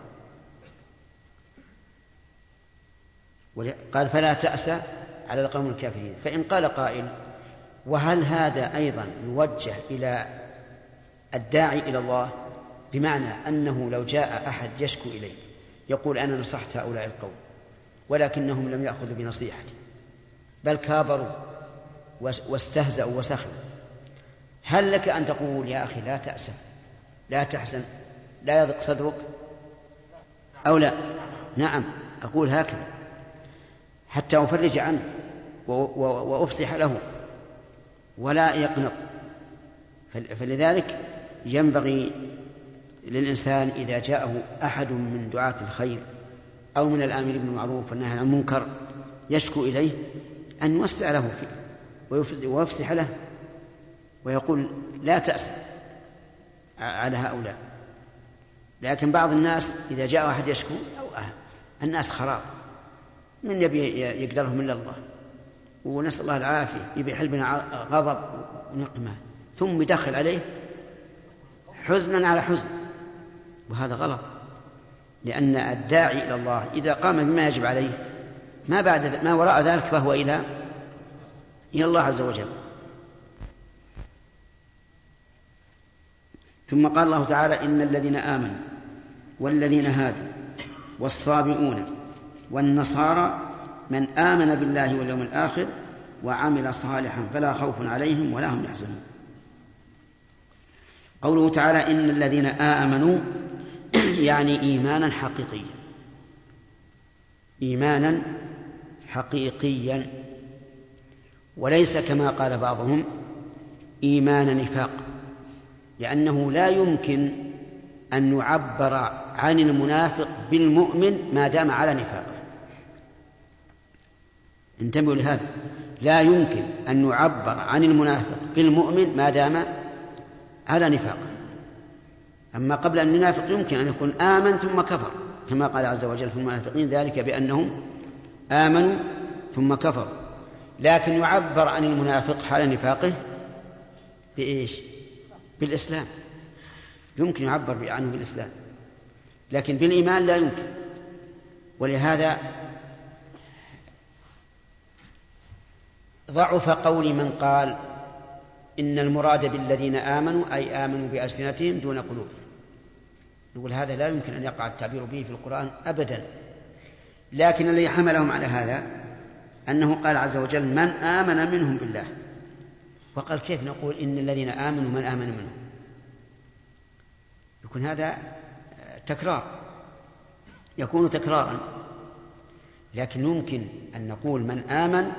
قال فلا تأس على القوم الكافرين. فإن قال قائل وهل هذا أيضا يوجه إلى الداعي إلى الله، بمعنى أنه لو جاء أحد يشكو إليه يقول أنا نصحت هؤلاء القوم ولكنهم لم يأخذوا بنصيحتي بل كابروا واستهزأوا وسخروا، هل لك أن تقول يا أخي لا تأسف لا تحزن لا يضق صدرك أو لا؟ نعم، أقول هكذا حتى أفرج عنه وأفصح له ولا يقنط. فلذلك ينبغي للإنسان إذا جاءه أحد من دعاة الخير أو من الآمر بالمعروف والنهي عن المنكر يشكو إليه أن يوسع له فيه ويفصح له ويقول لا تأس على هؤلاء. لكن بعض الناس إذا جاء أحد يشكو أو الناس خراب من يبي يقدرهم إلا الله، ونسأل الله العافية، يبي حلبنا غضب ونقمة ثم يدخل عليه حزنا على حزن، وهذا غلط. لأن الداعي إلى الله إذا قام بما يجب عليه ما وراء ذلك فهو إلى الله عز وجل. ثم قال الله تعالى إن الذين آمنوا والذين هادوا والصابئون والنصارى من آمن بالله واليوم الآخر وعمل صالحا فلا خوف عليهم ولا هم يحزنون. قوله تعالى إن الذين آمنوا يعني إيمانا حقيقيا وليس كما قال بعضهم إيمان نفاق، لأنه لا يمكن أن يعبر عن المنافق بالمؤمن ما دام على نفاقه. انتبهوا لهذا، لا يمكن أن يعبر عن المنافق بالمؤمن ما دام على نفاقه. أما قبل أن ينافق يمكن أن يكون آمن ثم كفر، كما قال عز وجل في المنافقين ذلك بأنهم آمنوا ثم كفروا. لكن يعبر عن المنافق حال نفاقه بإيش؟ بالإسلام، يمكن يعبر عنه بالإسلام، لكن بالإيمان لا يمكن. ولهذا ضعف قول من قال إن المراد بالذين آمنوا أي آمنوا بألسنتهم دون قلوب. يقول هذا لا يمكن أن يقع التعبير به في القرآن أبدا. لكن الذي حملهم على هذا أنه قال عز وجل من آمن منهم بالله، وقال كيف نقول إن الذين آمنوا من آمن منهم؟ يكون هذا تكرار، يكون تكرارا. لكن يمكن أن نقول من آمن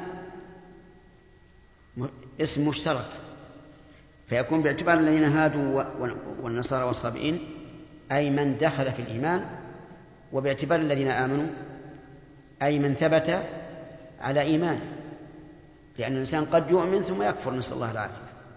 اسم مشترك، فيكون باعتبار الذين هادوا والنصارى والصابئين أي من دخل في الإيمان، وباعتبار الذين آمنوا أي من ثبت على إيمان، لأن الإنسان قد يؤمن ثم يكفر، نسأل الله العافية.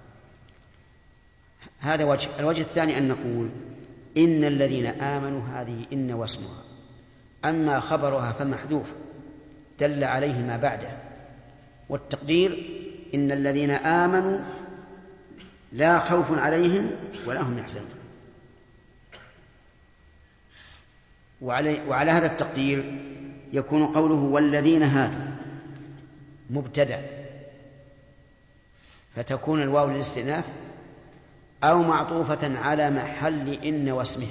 هذا وجه. الوجه الثاني أن نقول إن الذين آمنوا هذه إن واسمها، أما خبرها فمحذوف دل عليه ما بعده، والتقدير إن الذين آمنوا لا خوف عليهم ولا هم يحزنون. وعلى هذا التقدير يكون قوله والذين هادوا مبتدأ، فتكون الواو للاستئناف أو معطوفة على محل إن واسمها.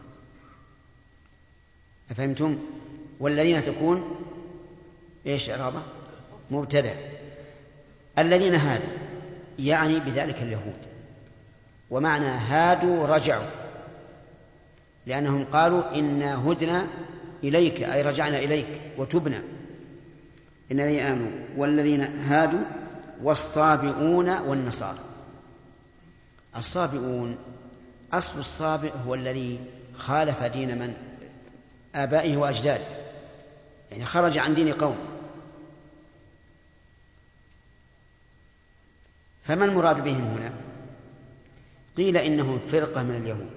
أفهمتم؟ والذين تكون إيش إعرابها؟ مبتدأ. الذين هادوا يعني بذلك اليهود، ومعنى هادوا رجعوا، لأنهم قالوا إنا هدنا إليك أي رجعنا إليك وتبنا. إن الذين آمنوا والذين هادوا والصابئون والنصارى. الصابئون أصل الصابئ هو الذي خالف دين من آبائه وأجداده، يعني خرج عن دين قوم. فما المراد بهم هنا؟ قيل إنهم فرقة من اليهود،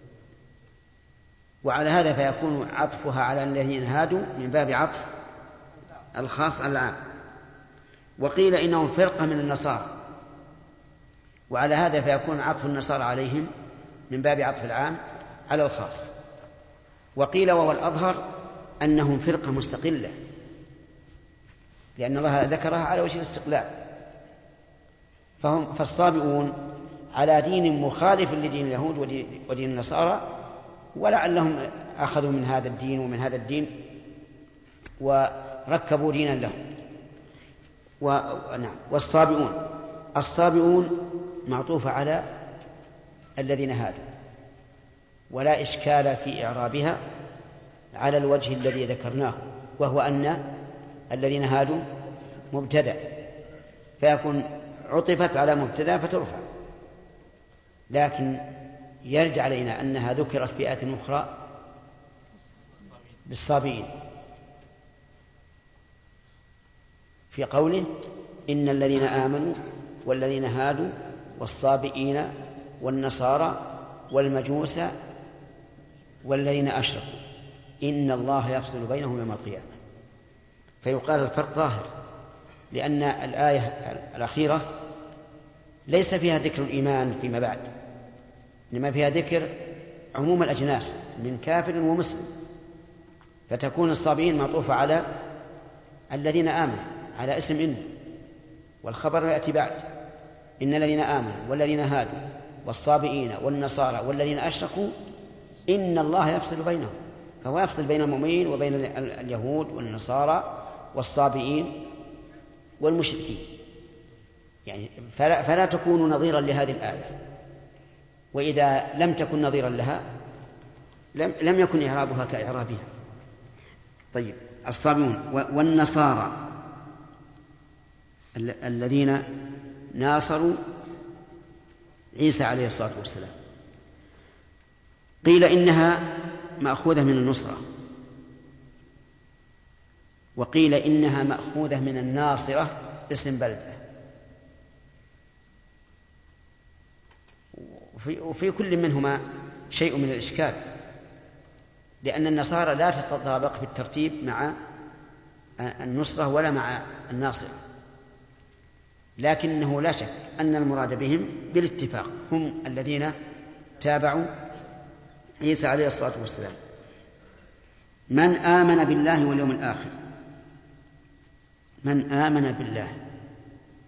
وعلى هذا فيكون عطفها على الذين هادوا من باب عطف الخاص على العام. وقيل إنهم فرقة من النصارى، وعلى هذا فيكون عطف النصارى عليهم من باب عطف العام على الخاص. وقيل وهو الأظهر أنهم فرقة مستقلة، لأن الله ذكرها على وجه الاستقلال. فالصابئون على دين مخالف لدين اليهود ودين النصارى، ولعلهم أخذوا من هذا الدين ومن هذا الدين وركبوا دينا لهم. والصابئون، الصابئون معطوفة على الذين هادوا، ولا إشكال في إعرابها على الوجه الذي ذكرناه، وهو أن الذين هادوا مبتدأ، فيكون عطفت على مبتدأ فترفع. لكن يرجع علينا أنها ذكرت في آية أخرى بالصابئين في قوله إن الذين آمنوا والذين هادوا والصابئين والنصارى والمجوس والذين أشركوا إن الله يفصل بينهم يوم القيامة. فيقال الفرق ظاهر، لأن الآية الأخيرة ليس فيها ذكر الإيمان فيما بعد، إنما فيها ذكر عموم الأجناس من كافر ومسلم، فتكون الصابئين معطوفة على الذين آمنوا على اسم إن، والخبر يأتي بعد إن الذين آمنوا والذين هادوا والصابئين والنصارى والذين أشركوا إن الله يفصل بينهم، فهو يفصل بين المؤمنين وبين اليهود والنصارى والصابئين والمشركين. يعني فلا تكون نظيرا لهذه الآية، وإذا لم تكن نظيرا لها لم يكن إعرابها كإعرابها. طيب، الصابئون والنصارى الذين ناصروا عيسى عليه الصلاة والسلام، قيل إنها مأخوذة من النصرة، وقيل إنها مأخوذة من الناصرة اسم بلدة. وفي كل منهما شيء من الإشكال، لأن النصارى لا تتطابق في الترتيب مع النصرة ولا مع الناصرة، لكنه لا شك أن المراد بهم بالاتفاق هم الذين تابعوا عيسى عليه الصلاة والسلام. من آمن بالله واليوم الآخر، من آمن بالله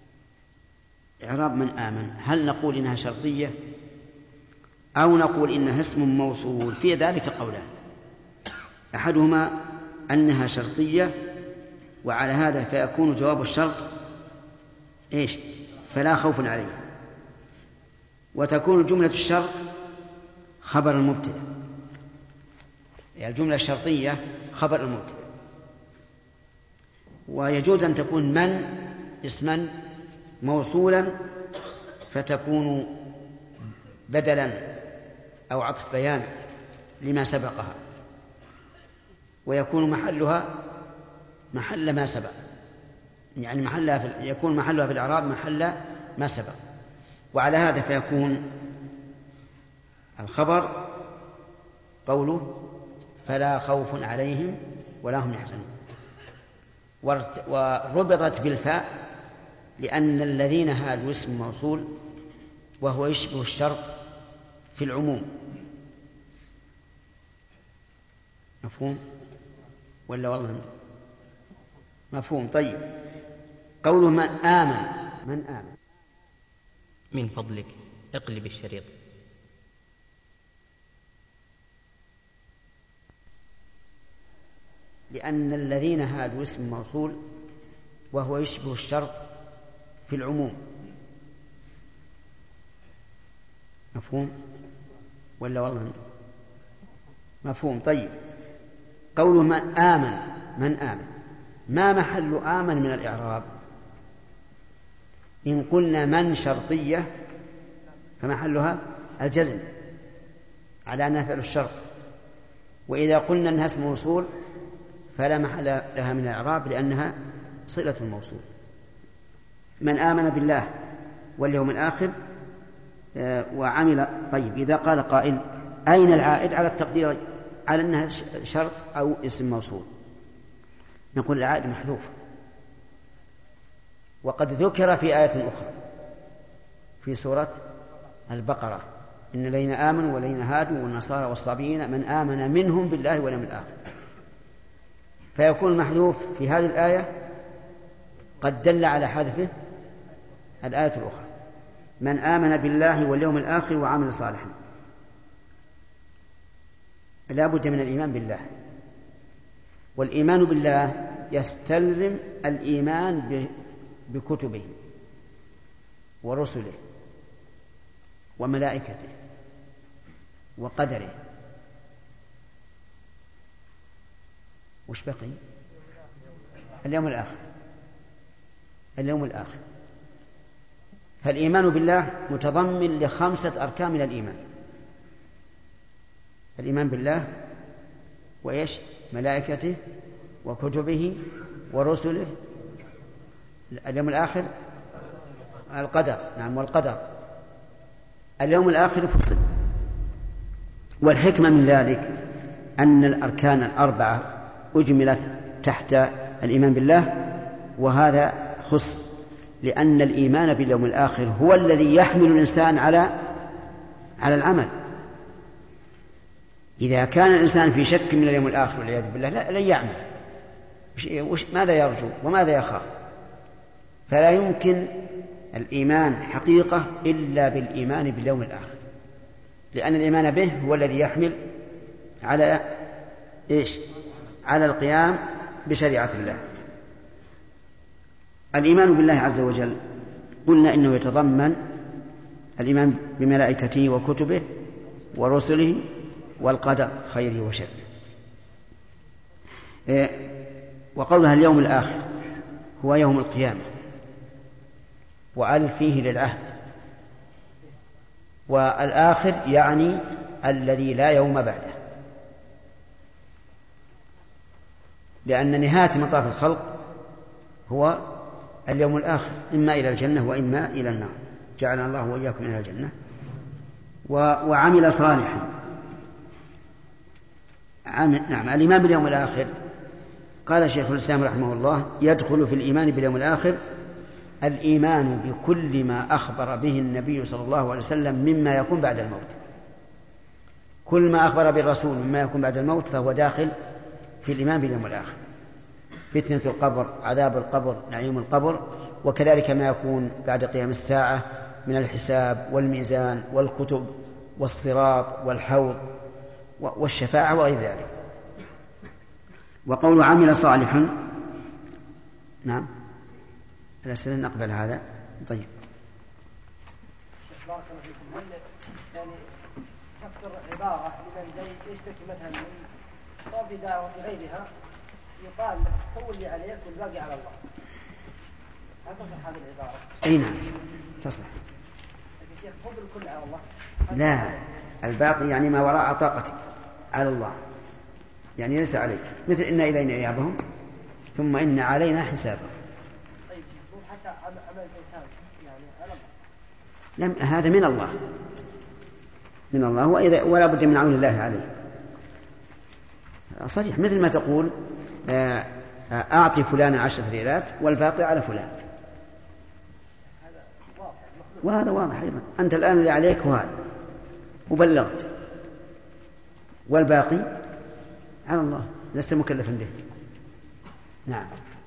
إعراب من آمن، هل نقول إنها شرطية أو نقول إنها اسم موصول؟ في ذلك قولان، أحدهما أنها شرطية، وعلى هذا فيكون جواب الشرط إيش؟ فلا خوف عليه، وتكون جملة الشرط خبر المبتدأ، يعني الجملة الشرطية خبر المبتدأ. ويجوز أن تكون من اسما موصولا فتكون بدلا أو عطف بيان لما سبقها، ويكون محلها محل ما سبق، يعني يكون محلها في الإعراب محل ما سبق. وعلى هذا فيكون الخبر قوله فلا خوف عليهم ولا هم يحزنون، وربطت بالفاء لأن الذين هادوا اسم موصول وهو يشبه الشرط في العموم. مفهوم ولا والله مفهوم؟ طيب، قوله من آمن من فضلك اقلب الشريط. لأن الذين هادوا اسم موصول وهو يشبه الشرط في العموم. مفهوم ولا والله مفهوم؟ طيب، قوله من آمن ما محل آمن من الإعراب؟ إن قلنا من شرطية فمحلها الجزم على أنها فعل الشرط، وإذا قلنا أنها اسم موصول فلا محل لها من الإعراب لأنها صلة الموصول. من آمن بالله واليوم الآخر وعمل. طيب، إذا قال قائل أين العائد على التقدير على أنها شرط أو اسم موصول؟ نقول العائد محذوف، وقد ذكر في آية أخرى في سورة البقرة إن الذين آمنوا والذين هادوا والنصارى والصابئين من آمن منهم بالله واليوم الآخر، فيكون محذوف في هذه الآية قد دل على حذفه الآية الأخرى من آمن بالله واليوم الآخر وعمل صالحا. لا بد من الإيمان بالله، والإيمان بالله يستلزم الإيمان بكتبه ورسله وملائكته وقدره. وش بقي؟ اليوم الآخر. فالإيمان بالله متضمن ل5 أركان من الإيمان: الإيمان بالله وإيش؟ ملائكته وكتبه ورسله، اليوم الآخر، القدر. نعم، والقدر. اليوم الآخر فصل، والحكمة من ذلك أن الأركان 4 أجملت تحت الإيمان بالله، وهذا خص لأن الإيمان باليوم الآخر هو الذي يحمل الإنسان على العمل. إذا كان الإنسان في شك من اليوم الآخر والعياذ بالله لن يعمل. ماذا يرجو وماذا يخاف؟ فلا يمكن الإيمان حقيقة إلا بالإيمان باليوم الآخر، لأن الإيمان به هو الذي يحمل على إيش؟ على القيام بشريعة الله. الإيمان بالله عز وجل قلنا إنه يتضمن الإيمان بملائكته وكتبه ورسله والقدر خيره وشره. وقولها اليوم الآخر هو يوم القيامة، وأل فيه للعهد، والآخر يعني الذي لا يوم بعده، لأن نهاية مطاف الخلق هو اليوم الآخر، إما إلى الجنة وإما إلى النار. جعلنا الله وإياكم من الجنة. وعمل صالحا. نعم، الإيمان باليوم الآخر قال شيخ الإسلام رحمه الله يدخل في الإيمان باليوم الآخر الإيمان بكل ما أخبر به النبي صلى الله عليه وسلم مما يكون بعد الموت. كل ما أخبر بالرسول مما يكون بعد الموت فهو داخل في الإيمان باليوم الآخر: فتنة القبر، عذاب القبر، نعيم القبر، وكذلك ما يكون بعد قيام الساعة من الحساب والميزان والكتب والصراط والحوض والشفاعة وغير ذلك. وقول عمل صالحا، نعم الأسئلة نقبل هذا. طيب بارك الله فيكم. هل يعني تكثر عبارة لمن جاي يشتكي مثلا من صواب دعوة بغيرها يقال له سوي اللي عليك والباقي على الله، هل تصح هذه العبارة؟ أي نعم تصح. لكن شيخ فضل الكل على الله. لا، الباقي يعني ما وراء طاقتك على الله، يعني ليس عليك، مثل إن إلينا إيابهم ثم إن علينا حسابهم. طيب حتى عمل الإنسان يعني على الله. لم، هذا من الله، من الله، ولا بد من عون الله عليه. صحيح، مثل ما تقول أعطي فلان 10 ريالات والباقي على فلان، وهذا واضح أيضا. أنت الآن اللي عليك وهذا وبلغت، والباقي على الله، لست مكلفا به. نعم.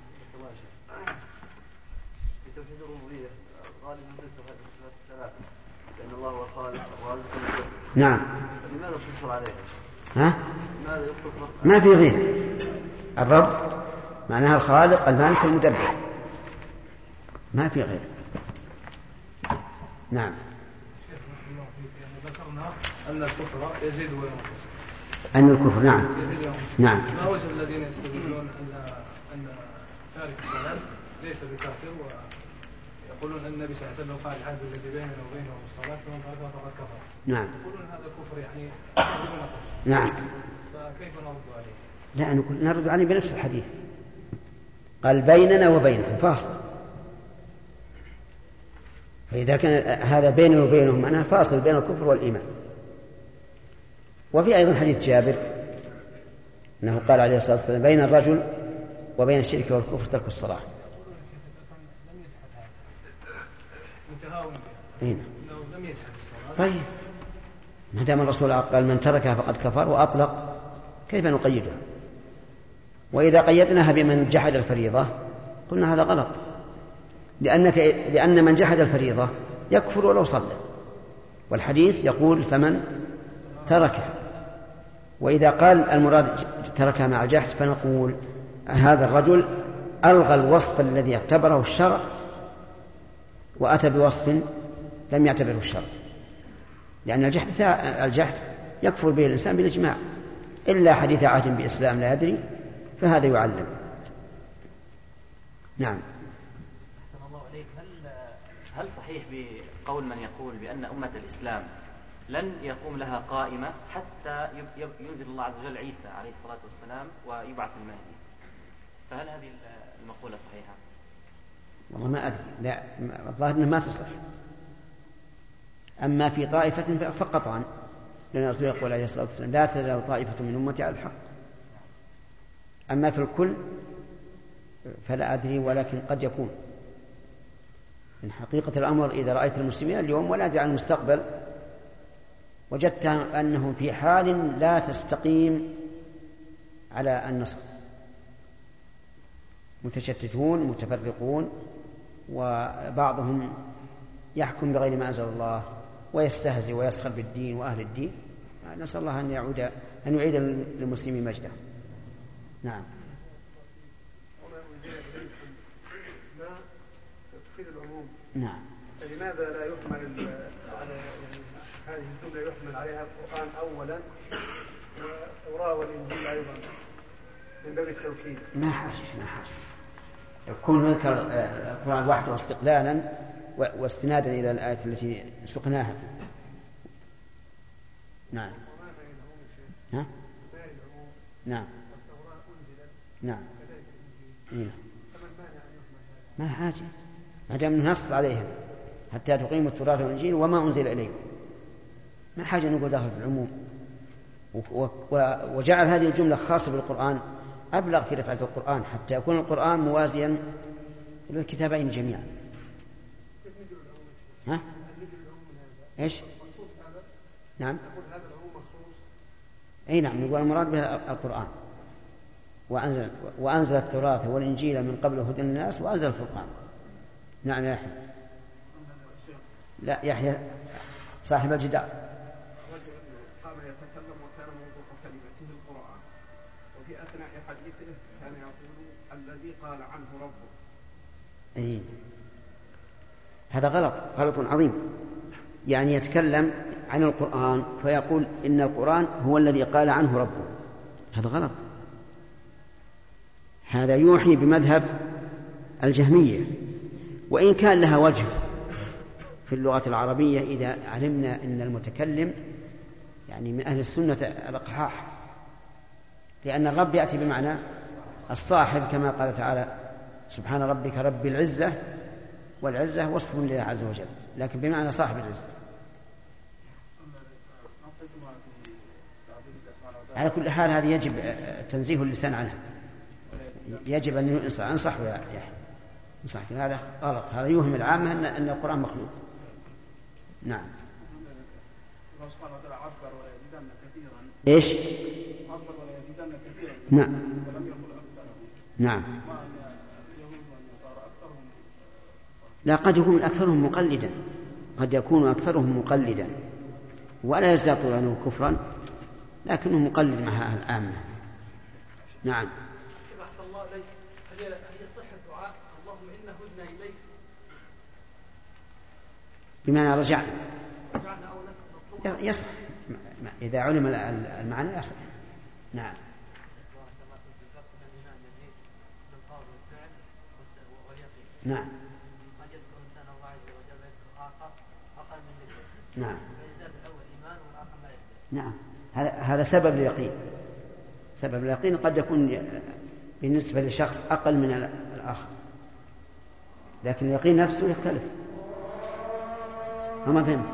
في توحيد الربوبية غالبا ذكر هذه الصفات الثلاثة، لأن الله هو الخالق والرازق. نعم. لماذا يقتصر عليها؟ ها؟ لماذا يقتصر؟ ما في غير الرب، معناها الخالق المالك المدبر، ما في غير. نعم. ذكرنا أن الكفر يزيد وينقص. أن الكفر نعم يزيد وينقص. نعم. ما وجه الذين يستدلون أن تارك الصلاة ليس بكافر، ويقولون أن النبي صلى الله عليه وسلم قال العهد الذي بيننا وبينهم الصلاة فمن تركها فقد كفر. نعم. يقولون هذا كفر يعني نعم. فكيف نرد عليه؟ لا، نقول نرد عليه بنفس الحديث، قال بيننا وبينهم فاصل، فإذا كان هذا بيننا وبينهم معناه فاصل بين الكفر والإيمان. وفي أيضا حديث جابر أنه قال عليه الصلاة والسلام بين الرجل وبين الشرك والكفر ترك الصلاة. طيب ما دام الرسول قال من تركها فقد كفر وأطلق، كيف نقيدها؟ وإذا قيدناها بمن جحد الفريضة قلنا هذا غلط، لأن من جحد الفريضة يكفر ولو صلى، والحديث يقول فمن تركها. وإذا قال المراد تركها مع الجحد فنقول هذا الرجل ألغى الوصف الذي اعتبره الشرع وأتى بوصف لم يعتبره الشرع، لأن الجحد يكفر به الإنسان بالإجماع، إلا حديث عهد بإسلام لا يدري فهذا يعلم. نعم. أحسن الله عليك. هل صحيح بقول من يقول بأن أمة الإسلام لن يقوم لها قائمة حتى ينزل الله عز وجل عيسى عليه الصلاة والسلام ويبعث المهدي، فهل هذه المقولة صحيحة؟ والله ما أدري، لا الظاهر أنه ما تصح. أما في طائفة فقطعا، لأن الرسول يقول عليه الصلاة والسلام لا تزال طائفة من أمتي على الحق. أما في الكل فلا أدري، ولكن قد يكون. من حقيقة الأمر إذا رأيت المسلمين اليوم ولا أدري عن المستقبل وجدت أنهم في حال لا تستقيم على النصر، متشتتون متفرقون، وبعضهم يحكم بغير ما أنزل الله ويستهزئ ويسخر بالدين وأهل الدين. نسأل الله أن يعيد للمسلمين مجده. نعم. نعم. لماذا لا يحمل على هذه الجملة يحمل عليها القرآن أولا والتوراة والإنجيل أيضا من باب التوكيد؟ ما حاجة يكون يذكر القرآن وحده استقلالا واستنادا إلى الآية التي سقناها. نعم. ها؟ نعم. نعم. ما حاجة، ما دام نص عليها حتى تقيموا التوراة والإنجيل وما أنزل إليكم، ما حاجة نقول داخل في العموم. وجعل هذه الجملة خاصة بالقرآن أبلغ في رفعة القرآن حتى يكون القرآن موازيا للكتابين جميعا. ها؟ إيش؟ نعم. أي نعم، نقول المراد بها القرآن، وأنزل التوراة والإنجيل من قبل هدى للناس وأنزل الفرقان، نعم يا يحيى. لا يحيى صاحب الجدار. رجل قام يتكلم وكان موضوع كلمته القرآن، وفي أثناء حديثه كان يقول الذي قال عنه ربه. أي هذا غلط عظيم. يعني يتكلم عن القرآن فيقول إن القرآن هو الذي قال عنه ربه، هذا غلط. هذا يوحي بمذهب الجهمية، وإن كان لها وجه في اللغة العربية إذا علمنا أن المتكلم يعني من أهل السنة الأقحاح، لأن الرب يأتي بمعنى الصاحب كما قال تعالى سبحان ربك رب العزة، والعزة وصف لله عز وجل، لكن بمعنى صاحب العزة. على كل حال هذه يجب تنزيه اللسان عنها، يجب أن أنصح يا يحيى، أنصح هذا غلط، هذا يوهم العامة أن القرآن مخلوق. نعم. إيش؟ نعم. نعم. لا، قد يكون أكثرهم مقلدا، قد يكون أكثرهم مقلدا ولا يزداد عنه كفرا، لكنه مقلد مع أهل العامة. نعم. أحسن الله إليك، هل يصح الدعاء اللهم إنا هدنا إليك بمعنى رجعنا أو يصح إذا علم المعنى يصح. نعم. نعم. نعم. نعم. هذا سبب اليقين. سبب اليقين قد يكون بالنسبة لشخص أقل من الآخر، لكن اليقين نفسه يختلف. ما فهمت؟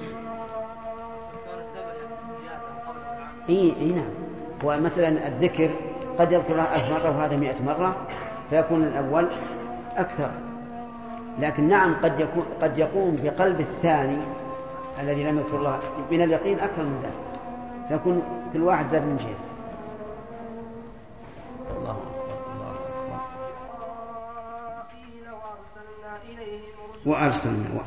إيه نعم. هو مثلا الذكر قد يذكرها 1000 مرة وهذا 100 مرة فيكون الأول أكثر، لكن نعم قد يقوم بقلب الثاني الذي لم يذكر الله من اليقين أكثر من ذلك، فيكون كل واحد زاد من جهة. الله أكبر. وأرسلنا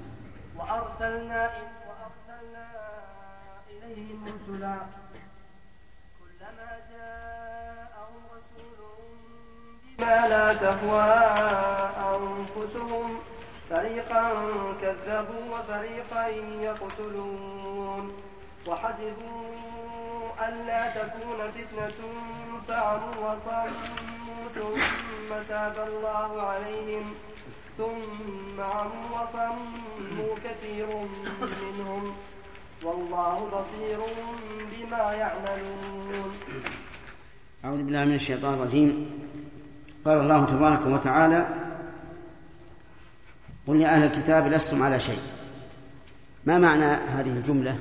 إليهم رسلا كلما جاءهم رسول بما لا تهوى أنفسهم فريقا كذبوا وفريقا يقتلون وحسبوا ألا تكون فتنة فعموا وصموا ثم تاب الله عليهم ثم عموا وصموا كثير منهم والله بصير بما يعملون. أعوذ بالله من الشيطان الرجيم. قال الله تبارك وتعالى قل يا أهل الكتاب لستم على شيء. ما معنى هذه الجملة؟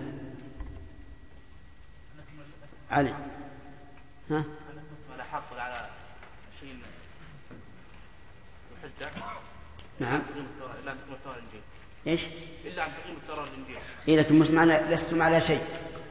علي ها؟ على حق ولا على شيء الحجة. نعم. إلا أن تكون التوراة الإنجيل. إيش؟ إلا أن تقيم التوراة الإنجيل. إيه لكن مش معنى لستم على شيء.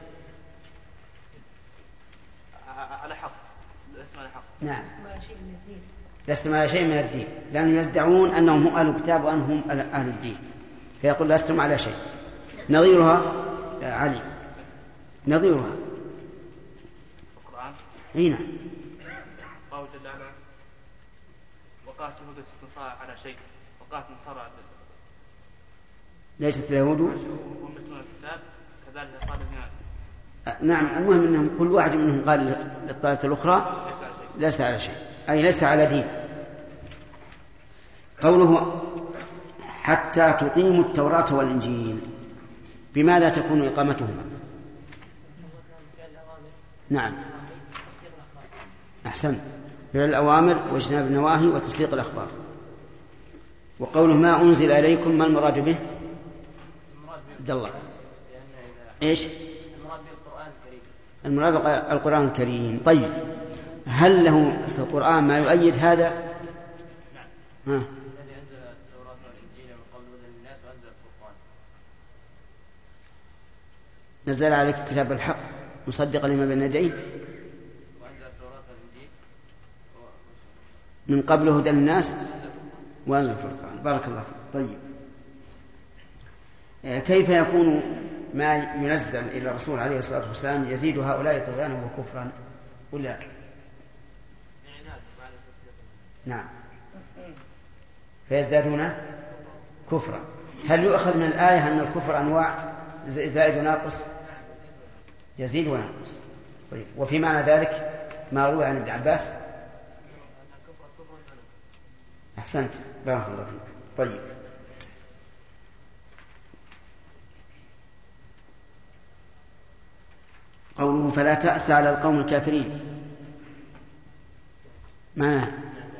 على حق. لستم على حق. نعم. لستم على شيء من الدين، لأنهم يدعون أنهم هم أهل الكتاب وأنهم أهل الدين، فيقول لستم على شيء. نظيرها علي، نظيرها القرآن. هنا قال جل وعلا وقالت اليهود ليست النصارى على شيء وقالت النصارى ليست اليهود هم يتلون الكتاب كذلك قال هنا. نعم. المهم أنهم كل واحد منهم قال للطائفة الأخرى ليس على شيء، أي ليس على دين. قوله حتى تقيموا التوراة والإنجيل، بماذا تكون إقامتهما؟ نعم أحسن، فعل الأوامر واجتناب النواهي وتصديق الأخبار. وقوله ما أنزل إليكم ما المراد به؟ عبد الله إيش؟ المراد القرآن الكريم. طيب هل له في القرآن ما يؤيد هذا؟ نعم. الذي أنزل التوراة والإنجيل من قبل هدى للناس وأنزل الفرقان. نزل عليك كتاب الحق مصدقا لما بين يديه وأنزل التوراة والإنجيل من قبل هدى للناس وأنزل الفرقان. بارك الله فيك. طيب، كيف يكون ما ينزل إلى الرسول عليه الصلاة والسلام يزيد هؤلاء طغيانا وكفرا ولا؟ نعم، فيزدادون كفرا. هل يؤخذ من الآية أن الكفر أنواع زائد وناقص؟ يزيد وينقص. طيب، وفي معنى ذلك ما روى عن ابن عباس. أحسنت، بارك الله فيك. طيب، قوله فلا تأس على القوم الكافرين معناه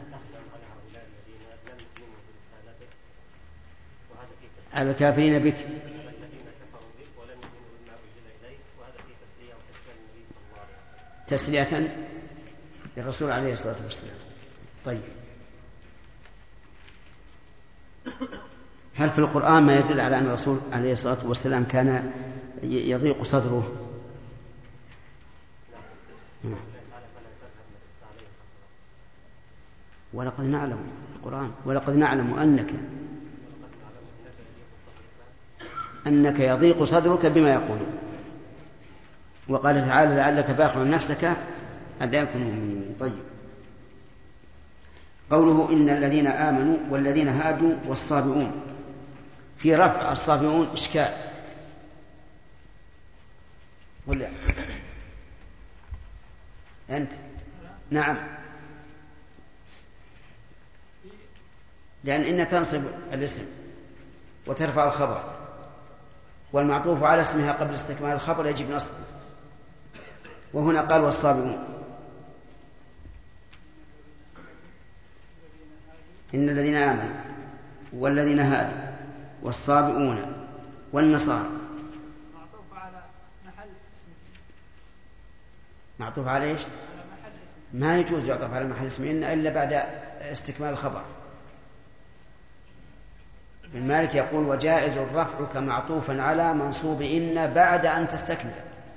على الكافرين بك تسلية للرسول عليه الصلاة والسلام. طيب، هل في القرآن ما يدل على أن الرسول عليه الصلاة والسلام كان يضيق صدره؟ ولقد نعلم القرآن ولقد نعلم أنك يضيق صدرك بما يقولون. وقال تعالى لعلك باخع نفسك ألا يكونوا مؤمنين. طيب، قوله إن الذين آمنوا والذين هادوا والصابئون، في رفع الصابئون إشكال ولا أنت؟ نعم، لأن إن تنصب الاسم وترفع الخبر، والمعطوف على اسمها قبل استكمال الخبر يجب نصبه. وهنا قال والصابئون. إن الذين آمنوا والذين هادوا والصابئون والنصارى معطوف على إيش؟ ما يجوز يعطف على محل اسم إن إلا بعد استكمال الخبر. ابن مالك يقول وجائز الرفع كمعطوفا على منصوب إن بعد أن تستكمل.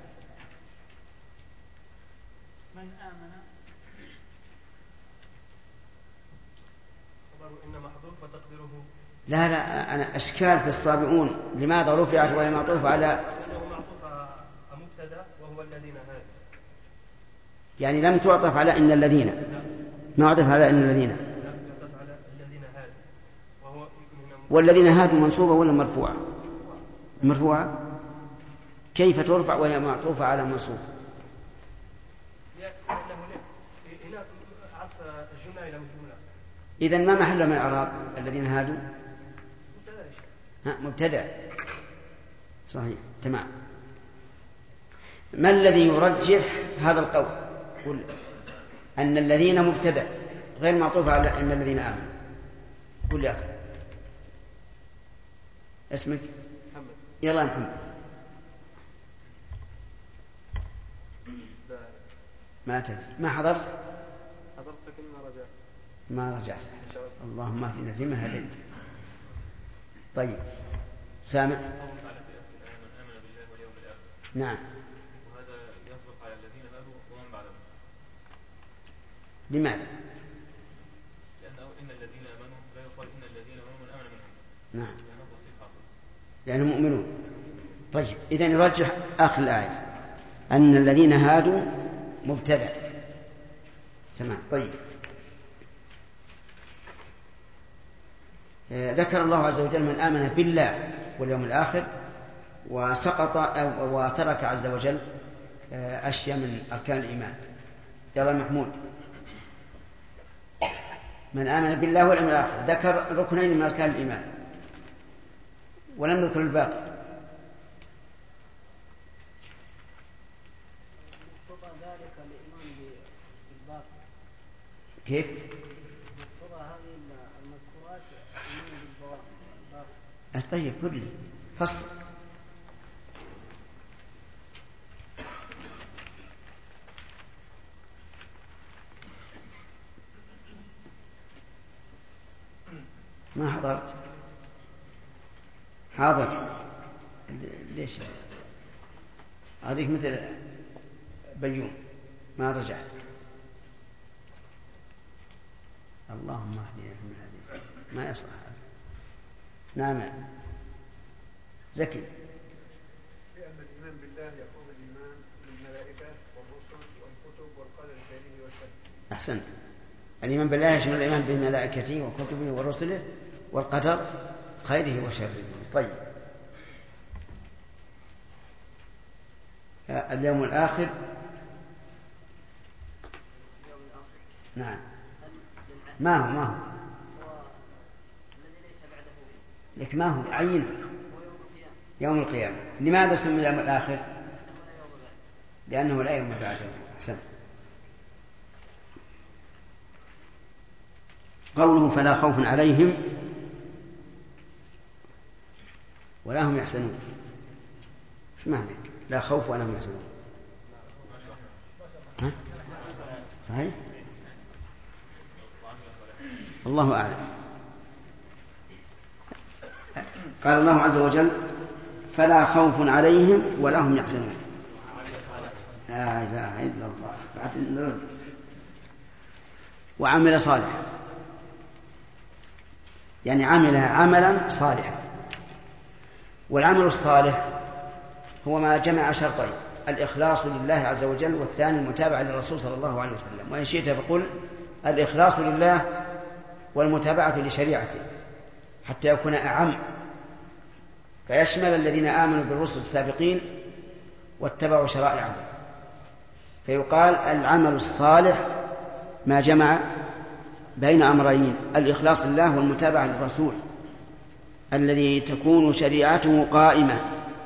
من آمن إن محذوف فتقدره لا أنا أشكال في الصابئون لماذا رفعت وهي معطوفة على لأنه معطوف مبتدأ وهو الذين هادوا، يعني لم تعطف على إن الذين، ما عطف على إن الذين. والذين هادوا منصوبة ولا مرفوعة؟ مرفوعة. كيف ترفع وهي معطوفة على منصوب؟ إذن ما محل من الإعراب الذين هادوا؟ مبتدأ. صحيح، تمام. ما الذي يرجح هذا القول؟ قل أن الذين مبتدأ غير معطوف على أن الذين آمنوا. قل يا أخي اسمك؟ محمد. يلا محمد. ما تدري، ما حضرت؟ حضرت لكن ما رجعت. اللهم اهدنا فيما هديت. طيب، سامع؟ نعم. وهذا يصدق على الذين هادوا ومن بعدهم. لماذا؟ لأنه إن الذين آمنوا لا يقال إن الذين آمنوا من آمن منهم. نعم، لأنهم مؤمنون. طيب، إذن يرجح آخر الآية أن الذين هادوا مبتدأ. تمام. طيب، ذكر الله عز وجل من آمن بالله واليوم الآخر وسقط وترك عز وجل أشياء من أركان الإيمان. يلا محمود. من آمن بالله واليوم الآخر ذكر ركنين من أركان الإيمان ولم نذكر الباقي. مقتضى ذلك الإيمان بالباقي. كيف؟ مقتضى هذه المذكورات الإيمان بالباقي. طيب، كله فصل. ما حضرت؟ حاضر. ليش هذيك مثل بيوم ما رجعت؟ اللهم اهدنا من هذه ما يصلح هذا. نعم زكي. لأن الإيمان بالله يقوم الإيمان بالملائكة والرسل والكتب والقدر خيره وشره. أحسنت. الإيمان بالله يشمل الإيمان بملائكته وكتبه ورسله والقدر خيره وشره. طيب اليوم الآخر. نعم ما هو لك ما هو عينه يوم القيامة. لماذا سمي اليوم الآخر؟ لأنه لا يوم بعده. أحسنت. قوله فلا خوف عليهم ولا هم يحزنون، ايش معنى لا خوف ولا هم يحزنون؟ صحيح؟ الله أعلم. قال الله عز وجل فلا خوف عليهم ولا هم يحزنون. لا إله إلا الله. وعمل صالحا، يعني عملها عملا صالحا. والعمل الصالح هو ما جمع شرطين: الإخلاص لله عز وجل، والثاني المتابعة للرسول صلى الله عليه وسلم. وإن شئت فقل الإخلاص لله والمتابعة لشريعته حتى يكون أعم، فيشمل الذين آمنوا بالرسل السابقين واتبعوا شرائعهم. فيقال العمل الصالح ما جمع بين أمرين: الإخلاص لله والمتابعة للرسول الذي تكون شريعته قائمة.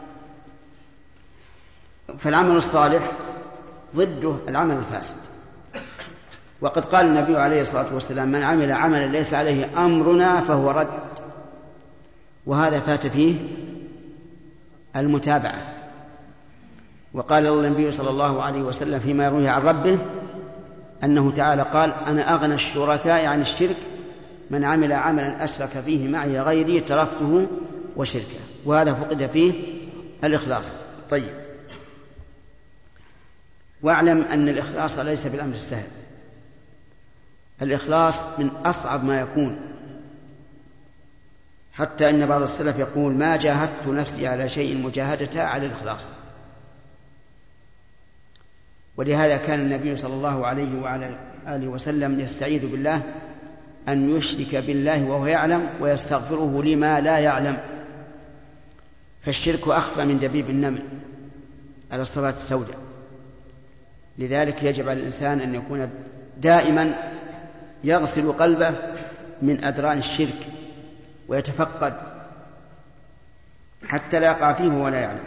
فالعمل الصالح ضده العمل الفاسد. وقد قال النبي عليه الصلاة والسلام: من عمل عملا ليس عليه أمرنا فهو رد. وهذا فات فيه المتابعة. وقال النبي صلى الله عليه وسلم فيما يرويه عن ربه أنه تعالى قال: أنا أغنى الشركاء عن الشرك، من عمل عملا أشرك فيه معي غيري تركته وشركه. وهذا فقد فيه الإخلاص. طيب، واعلم أن الإخلاص ليس بالأمر السهل. الإخلاص من أصعب ما يكون، حتى أن بعض السلف يقول: ما جاهدت نفسي على شيء مجاهدة على الإخلاص. ولهذا كان النبي صلى الله عليه وعلى آله وسلم يستعيذ بالله أن يشرك بالله وهو يعلم، ويستغفره لما لا يعلم. فالشرك أخفى من دبيب النمل على الصلاة السوداء. لذلك يجب على الإنسان أن يكون دائما يغسل قلبه من أدران الشرك ويتفقد حتى لا يقع فيه ولا يعلم.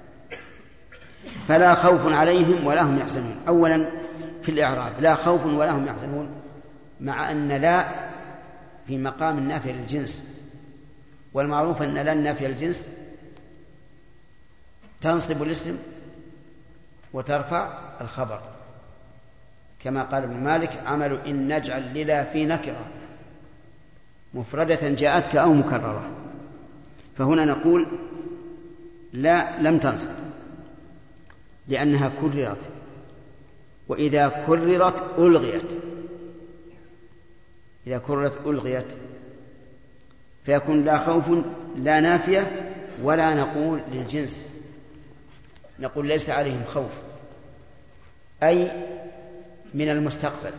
فلا خوف عليهم ولا هم يحزنون. أولا في الإعراب لا خوف ولا هم يحزنون، مع أن لا في مقام النافية للجنس، والمعروف أن لا النافية للجنس تنصب الاسم وترفع الخبر، كما قال ابن مالك: عمل إن نجعل للا في نكرة مفردة جاءتك أو مكررة. فهنا نقول لا لم تنصب لأنها كررت، وإذا كررت ألغيت. إذا كررت ألغيت، فيكون لا خوف لا نافية، ولا نقول للجنس، نقول ليس عليهم خوف، أي من المستقبل،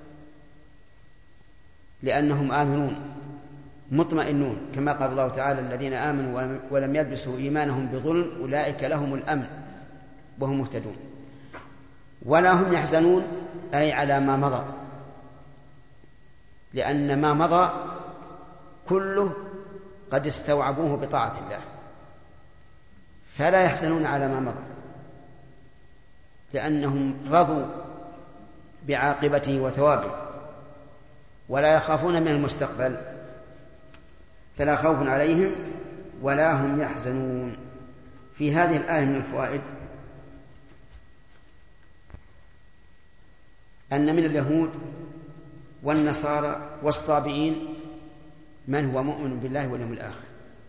لأنهم آمنون مطمئنون، كما قال الله تعالى: الذين آمنوا ولم يلبسوا إيمانهم بظلم أولئك لهم الأمن وهم مهتدون. ولا هم يحزنون، أي على ما مضى، لأن ما مضى كله قد استوعبوه بطاعة الله، فلا يحزنون على ما مضى، لأنهم رضوا بعاقبته وثوابه، ولا يخافون من المستقبل. فلا خوف عليهم ولا هم يحزنون. في هذه الآية من الفوائد أن من اليهود والنصارى والصابئين من هو مؤمن بالله واليوم الآخر،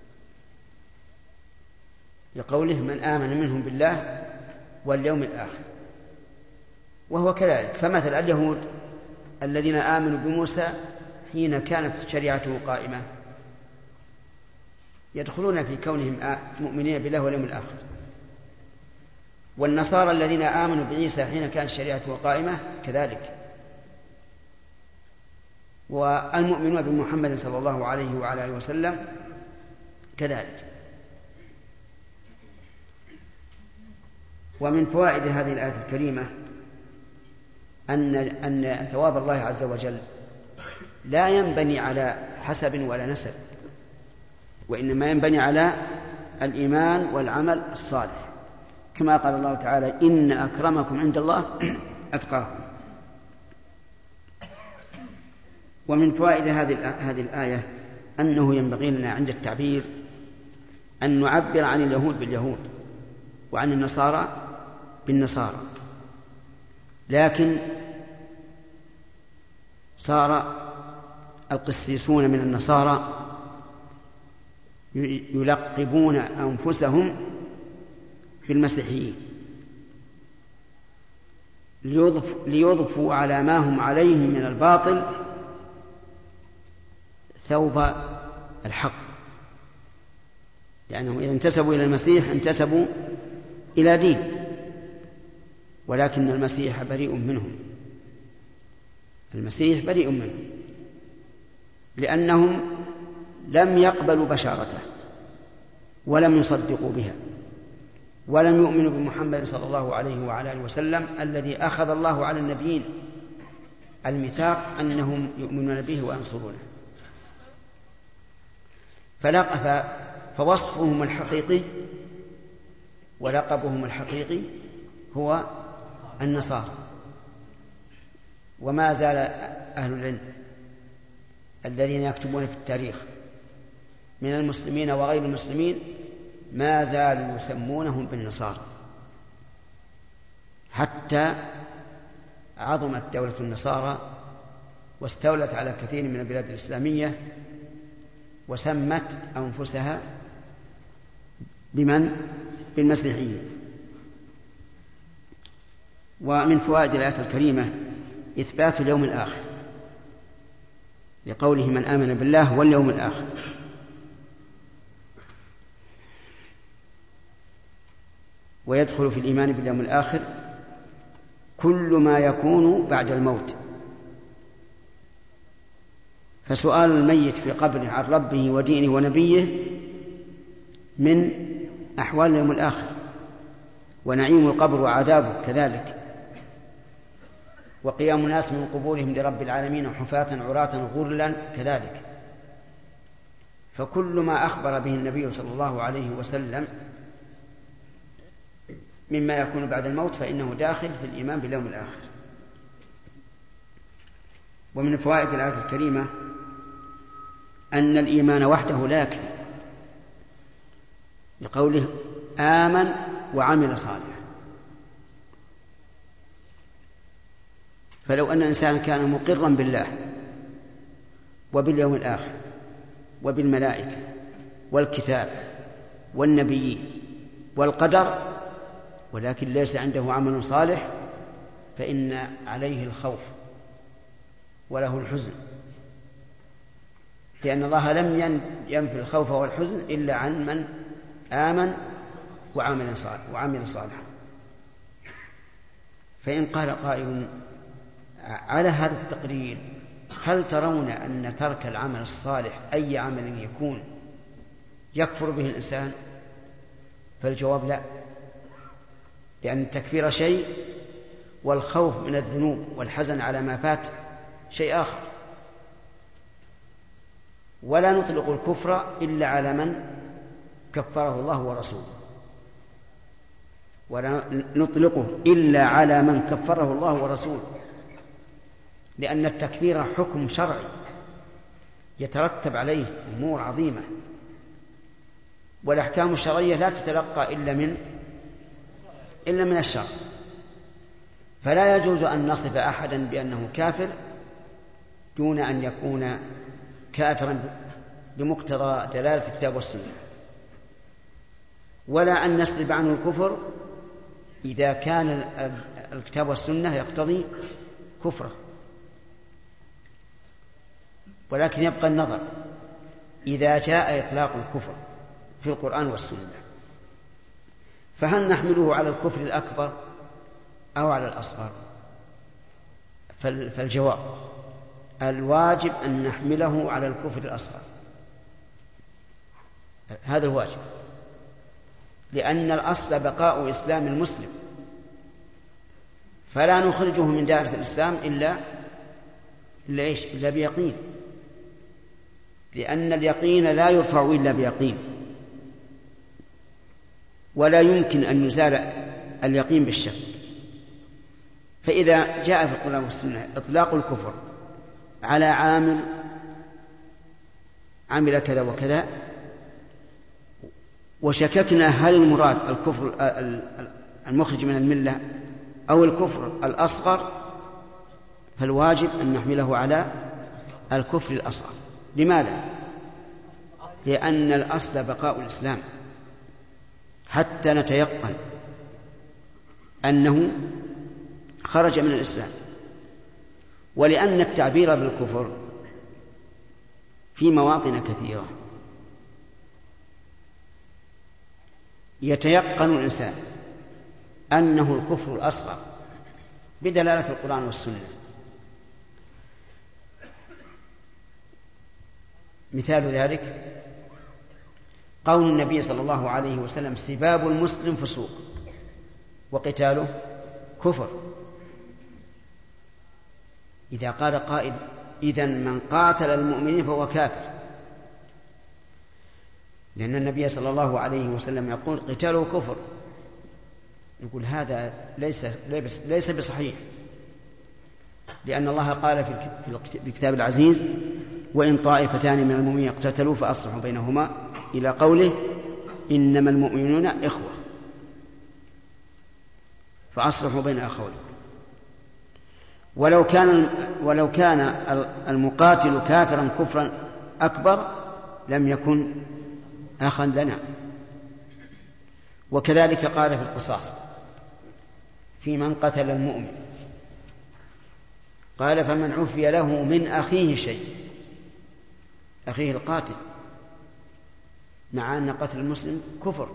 لقوله: من آمن منهم بالله واليوم الآخر. وهو كذلك. فمثل اليهود الذين آمنوا بموسى حين كانت شريعته قائمة يدخلون في كونهم مؤمنين بالله واليوم الآخر، والنصارى الذين آمنوا بعيسى حين كانت شريعته قائمة كذلك، والمؤمنون بمحمد صلى الله عليه وعلى آله وسلم كذلك. ومن فوائد هذه الآية الكريمة أن ثواب الله عز وجل لا ينبني على حسب ولا نسب، وإنما ينبني على الإيمان والعمل الصالح، كما قال الله تعالى: إن أكرمكم عند الله أتقاكم. ومن فوائد هذه الآية أنه ينبغي لنا عند التعبير أن نعبر عن اليهود باليهود وعن النصارى بالنصارى، لكن صار القسيسون من النصارى يلقبون أنفسهم بالمسيحيين ليضفوا على ما هم عليه من الباطل ثوب الحق، لأنهم إذا انتسبوا إلى المسيح انتسبوا إلى دين، ولكن المسيح بريء منهم، المسيح بريء منهم، لأنهم لم يقبلوا بشارته ولم يصدقوا بها ولم يؤمنوا بمحمد صلى الله عليه وعلى آله وسلم الذي أخذ الله على النبيين الميثاق أنهم يؤمنون به وينصرونه. فوصفهم الحقيقي ولقبهم الحقيقي هو النصارى. وما زال أهل العلم الذين يكتبون في التاريخ من المسلمين وغير المسلمين ما زالوا يسمونهم بالنصارى، حتى عظمت دولة النصارى واستولت على كثير من البلاد الإسلامية وسمت أنفسها بالمسيحيين. ومن فوائد الآية الكريمة إثبات اليوم الآخر، لقوله: من آمن بالله واليوم الآخر. ويدخل في الإيمان باليوم الآخر كل ما يكون بعد الموت، فسؤال الميت في قبره عن ربه ودينه ونبيه من أحوال اليوم الآخر، ونعيم القبر وعذابه كذلك، وقيام الناس من قبورهم لرب العالمين حفاة عراة غرلا كذلك. فكل ما أخبر به النبي صلى الله عليه وسلم مما يكون بعد الموت فإنه داخل في الإيمان باليوم الآخر. ومن فوائد الآية الكريمة أن الإيمان وحده لا يكفي، لقوله: آمن وعمل صالحا. فلو أن الإنسان كان مقرا بالله وباليوم الآخر وبالملائكة والكتاب والنبيين والقدر، ولكن ليس عنده عمل صالح، فإن عليه الخوف وله الحزن، لأن الله لم ينفي الخوف والحزن إلا عن من آمن وعمل صالحا. فإن قال قائل: على هذا التقرير هل ترون أن ترك العمل الصالح أي عمل يكون يكفر به الإنسان؟ فالجواب لا، لأن التكفير شيء والخوف من الذنوب والحزن على ما فات شيء آخر. ولا نطلق الكفر إلا على من كفره الله ورسوله، ولا نطلقه إلا على من كفره الله ورسوله، لأن التكفير حكم شرعي يترتب عليه أمور عظيمة، والأحكام الشرعية لا تتلقى إلا من الشرع. فلا يجوز أن نصف أحدا بأنه كافر دون أن يكون كافرا بمقتضى دلالة الكتاب والسنة، ولا أن نسلب عنه الكفر إذا كان الكتاب والسنة يقتضي كفره. ولكن يبقى النظر إذا جاء إطلاق الكفر في القرآن والسنة فهل نحمله على الكفر الأكبر أو على الأصغر؟ فالجواب الواجب أن نحمله على الكفر الأصغر، هذا الواجب، لأن الأصل بقاء إسلام المسلم، فلا نخرجه من دائرة الإسلام إلا بيقين، لأن اليقين لا يرفع إلا بيقين، ولا يمكن أن يزال اليقين بالشك. فإذا جاء في القرآن والسنة إطلاق الكفر على عمل كذا وكذا وشككنا هل المراد الكفر المخرج من الملة أو الكفر الأصغر، فالواجب أن نحمله على الكفر الأصغر. لماذا؟ لأن الأصل بقاء الإسلام حتى نتيقن أنه خرج من الإسلام، ولأن التعبير بالكفر في مواطن كثيرة يتيقن الإنسان أنه الكفر الأصغر بدلالة القرآن والسنة. مثال ذلك قول النبي صلى الله عليه وسلم: سباب المسلم فسوق وقتاله كفر. إذا قال قائل: إذن من قاتل المؤمنين فهو كافر، لأن النبي صلى الله عليه وسلم يقول قتاله كفر، نقول هذا ليس بصحيح، لأن الله قال في الكتاب العزيز: وإن طائفتان من المؤمنين اقتتلوا فأصلحوا بينهما، إلى قوله: إنما المؤمنون إخوة فأصلحوا بين أخوين. ولو كان المقاتل كافرا كفرا أكبر لم يكن أخا لنا. وكذلك قال في القصاص في من قتل المؤمن، قال: فمن عفي له من أخيه شيء، أخيه القاتل، مع أن قتل المسلم كفر،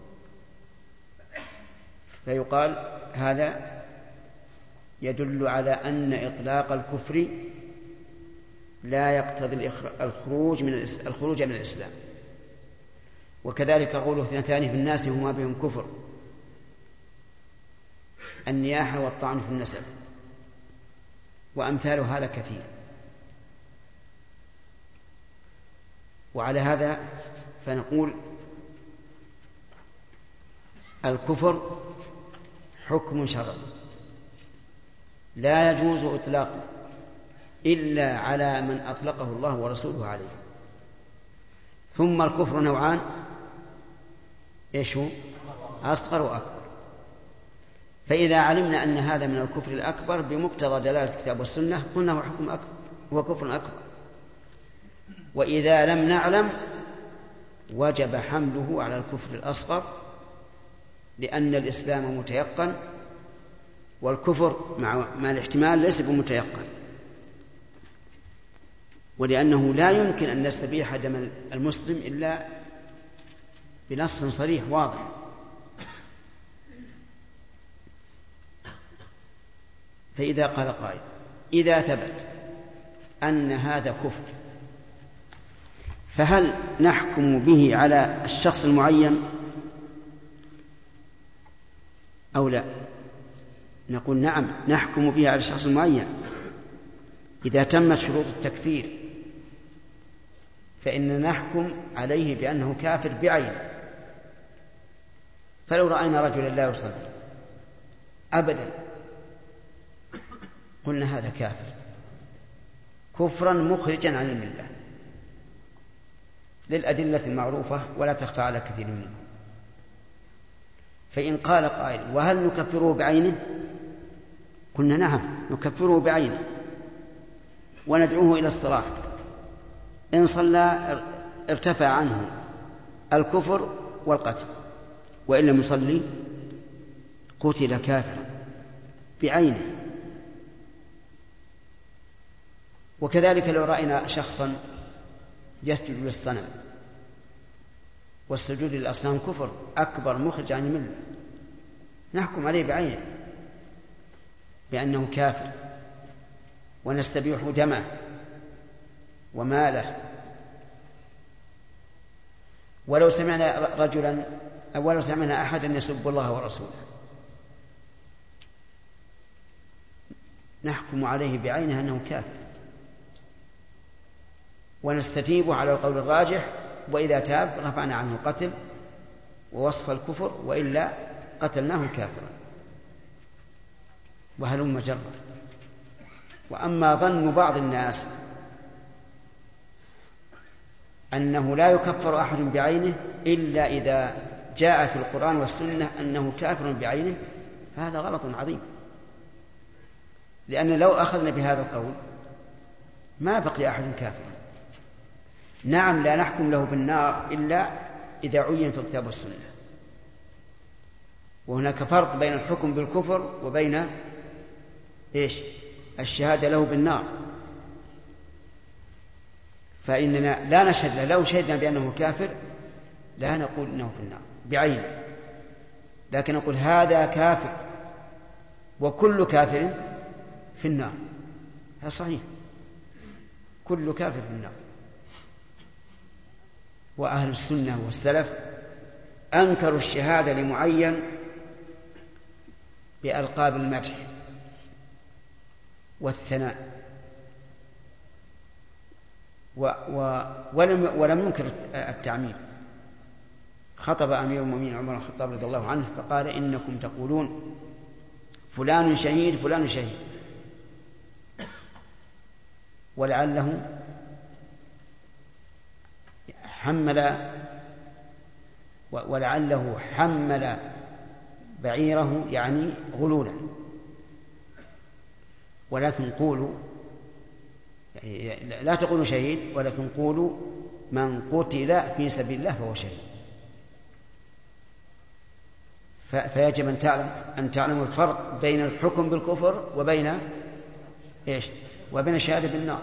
فيقال هذا يدل على أن إطلاق الكفر لا يقتضي الخروج من الإسلام. وكذلك قوله: اثنتان في الناس هما بهم كفر، النياحة والطعن في النسب، وأمثال هذا كثير. وعلى هذا فنقول الكفر حكم شرعي لا يجوز إطلاقه إلا على من أطلقه الله ورسوله عليه. ثم الكفر نوعان: إيش هو؟ أصغر وأكبر. فإذا علمنا أن هذا من الكفر الأكبر بمقتضى دلالة الكتاب والسنة قلنا هو حكم أكبر، هو كفر أكبر. وإذا لم نعلم وجب حمله على الكفر الأصغر، لأن الإسلام متيقن والكفر مع الاحتمال ليس بمتيقن، ولأنه لا يمكن أن نستبيح دم المسلم إلا بنص صريح واضح. فإذا قال قائل: إذا ثبت أن هذا كفر فهل نحكم به على الشخص المعين أو لا؟ نقول نعم، نحكم به على الشخص المعين إذا تمت شروط التكفير، فإننا نحكم عليه بأنه كافر بعينه. فلو رأينا رجلا لا يصلي أبدا قلنا هذا كافر كفرا مخرجا عن الملة للأدلة المعروفة ولا تخفى على كثير منهم. فإن قال قائل: وهل نكفره بعينه؟ قلنا نعم، نكفره بعينه وندعوه إلى الصلاة. إن صلى ارتفع عنه الكفر والقتل، وإن لم يصلي قتل كافرا بعينه. وكذلك لو رأينا شخصا يسجد للصنم، والسجود للأصنام كفر أكبر مخرج عن الملة، نحكم عليه بعينه بأنه كافر ونستبيح دمه وماله. ولو سمعنا أحدا يسب الله ورسوله نحكم عليه بعينه أنه كافر ونستتيب على القول الراجح، وإذا تاب رفعنا عنه القتل ووصف الكفر، وإلا قتلناه كافرا وهلم جرا. وأما ظن بعض الناس أنه لا يكفر أحد بعينه إلا إذا جاء في القرآن والسنة أنه كافر بعينه، هذا غلط عظيم، لأن لو أخذنا بهذا القول ما بقي أحد كافر. نعم لا نحكم له بالنار إلا إذا عين في الكتاب والسنة، وهناك فرق بين الحكم بالكفر وبين الشهادة له بالنار. فإننا لا نشهد له، لو شهدنا بأنه كافر لا نقول إنه في النار بعينه، لكن نقول هذا كافر وكل كافر في النار. هذا صحيح، كل كافر في النار. وأهل السنة والسلف أنكروا الشهادة لمعين بألقاب المدح والثناء، ولم ينكر التعميم. خطب أمير المؤمنين عمر بن الخطاب رضي الله عنه فقال: إنكم تقولون فلان شهيد فلان شهيد، ولعله حمل بعيره يعني غلولا، ولكن قولوا لا تقولوا شهيد، ولكن قولوا من قتل في سبيل الله فهو شهيد. فيجب أن تعلم الفرق بين الحكم بالكفر وبين الشهادة بالنار.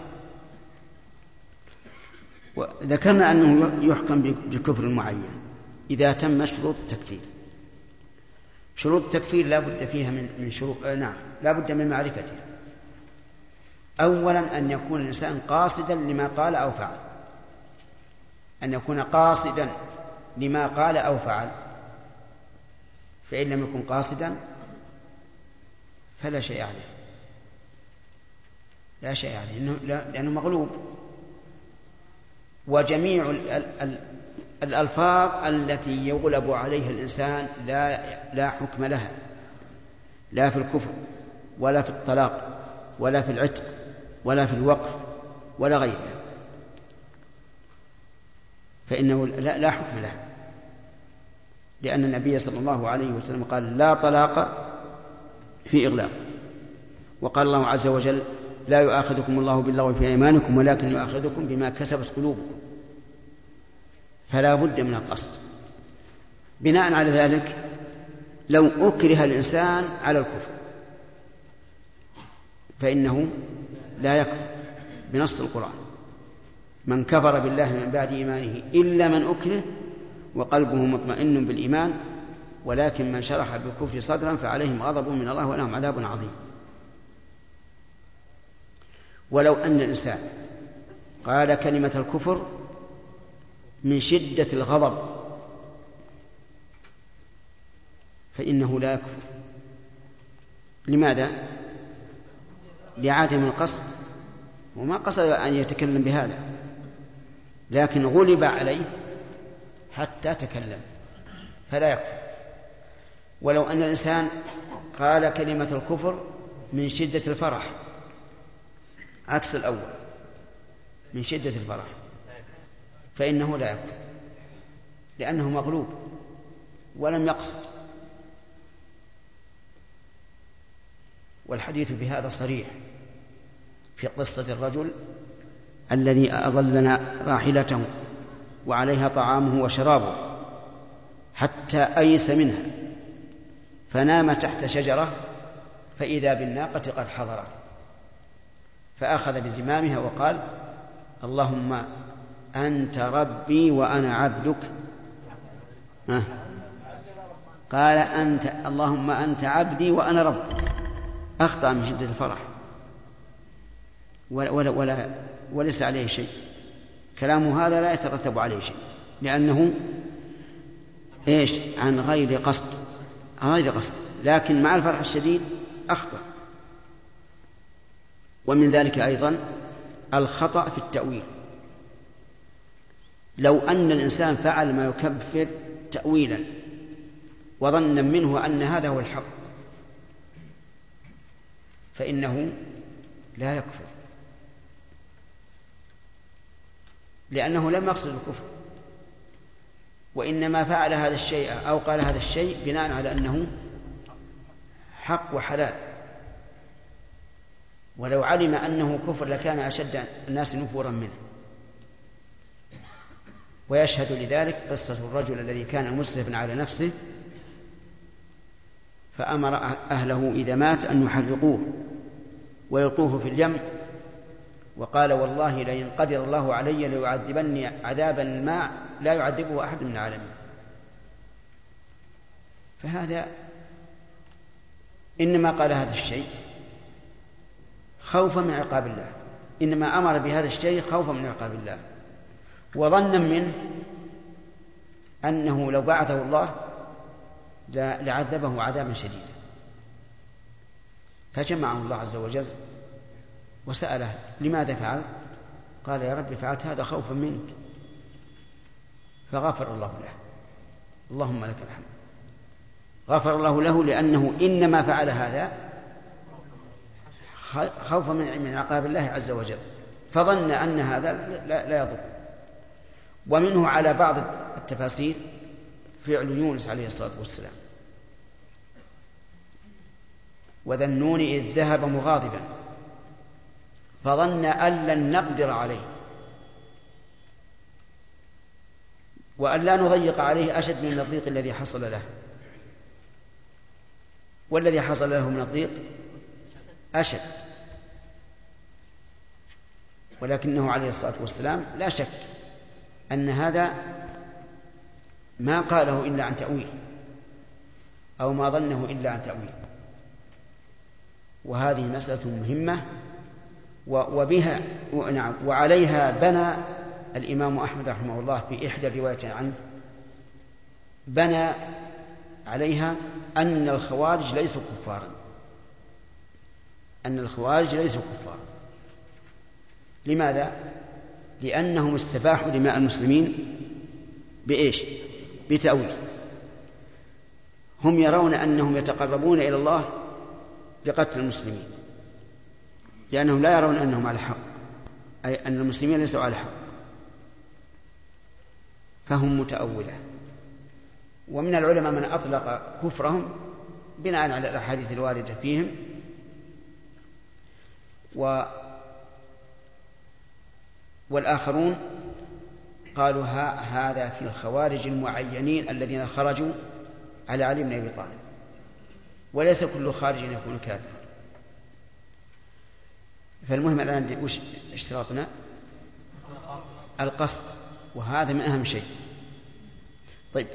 وذكرنا أنه يحكم بالكفر المعين إذا تم شروط التكفير. شروط التكفير لا بد فيها من شروط، لا بد من معرفتها. أولا أن يكون الإنسان قاصدا لما قال أو فعل، أن يكون قاصدا لما قال أو فعل، فإن لم يكن قاصدا فلا شيء عليه، لا شيء عليه لأنه مغلوب. وجميع الألفاظ التي يغلب عليها الإنسان لا حكم لها، لا في الكفر ولا في الطلاق ولا في العتق ولا في الوقف ولا غيرها، فإنه لا حكم لها، لأن النبي صلى الله عليه وسلم قال: لا طلاق في إغلاق. وقال الله عز وجل: لا يؤاخذكم الله باللغو في أيمانكم ولكن يؤاخذكم بما كسبت قلوبكم. فلا بد من القصد. بناء على ذلك لو أكره الإنسان على الكفر فإنه لا يكفر بنص القرآن: من كفر بالله من بعد إيمانه إلا من أكره وقلبه مطمئن بالإيمان ولكن من شرح بالكفر صدرا فعليهم غضب من الله ولهم عذاب عظيم. ولو أن الإنسان قال كلمة الكفر من شدة الغضب فإنه لا يكفر. لماذا؟ لعدم القصد، وما قصد أن يتكلم بهذا، لكن غلب عليه حتى تكلم فلا يكفر. ولو أن الإنسان قال كلمة الكفر من شدة الفرح، عكس الأول، من شدة الفرح، فإنه لا يكفر لأنه مغلوب ولم يقصد. والحديث بهذا صريح في قصة الرجل الذي أضلنا راحلته وعليها طعامه وشرابه حتى أيس منها فنام تحت شجرة فإذا بالناقة قد حضرت فأخذ بزمامها وقال اللهم أنت ربي وأنا عبدك. قال اللهم أنت عبدي وأنا ربك. أخطأ من شدة الفرح وليس عليه شيء. كلامه هذا لا يترتب عليه شيء لأنه عن غير قصد، لكن مع الفرح الشديد أخطأ. ومن ذلك أيضا الخطأ في التأويل. لو أن الإنسان فعل ما يكفر تأويلا وظنا منه أن هذا هو الحق فإنه لا يكفر، لأنه لم يقصد الكفر، وإنما فعل هذا الشيء أو قال هذا الشيء بناء على أنه حق وحلال، ولو علم أنه كفر لكان أشد الناس نفورا منه. ويشهد لذلك قصة الرجل الذي كان مسرفا على نفسه فأمر أهله إذا مات أن يحرقوه ويلقوه في اليم، وقال والله لئن قدر الله علي ليعذبني عذابا ما لا يعذبه أحد من العالمين. فهذا إنما قال هذا الشيء خوفا من عقاب الله، إنما أمر بهذا الشيء خوفا من عقاب الله، وظنا منه أنه لو بعثه الله لعذبه عذابا شديدا. فجمعه الله عز وجل وسأله لماذا فعلت؟ قال يا رب فعلت هذا خوفا منك، فغفر الله له. اللهم لك الحمد. غفر الله له لأنه إنما فعل هذا خوفا من عقاب الله عز وجل، فظن أن هذا لا يضر. ومنه على بعض التفاسير فعل يونس عليه الصلاة والسلام: وذا النون إذ ذهب مغاضبا فظن أن لن نقدر عليه وأن لا نضيق عليه أشد من الضيق الذي حصل له. والذي حصل له من الضيق أشد، ولكنه عليه الصلاة والسلام لا شك أن هذا ما قاله إلا عن تأويل أو ما ظنه إلا عن تأويل. وهذه مسألة مهمة وبها وعليها بنى الإمام أحمد رحمه الله في إحدى الروايات عنه، بنى عليها أن الخوارج ليسوا كفارا، أن الخوارج ليسوا كفارا. لماذا؟ لأنهم استباحوا دماء المسلمين بإيش؟ بتأويل. هم يرون أنهم يتقربون إلى الله بقتل المسلمين، لأنهم لا يرون أنهم على حق، أي أن المسلمين ليسوا على حق، فهم متأولة. ومن العلماء من أطلق كفرهم بناء على الأحاديث الواردة فيهم، والآخرون قالوا هذا في الخوارج المعينين الذين خرجوا على علي بن أبي طالب، وليس كل خارج يكون كافرا. فالمهم الآن وش اشتراطنا؟ القصد، وهذا من أهم شيء. طيب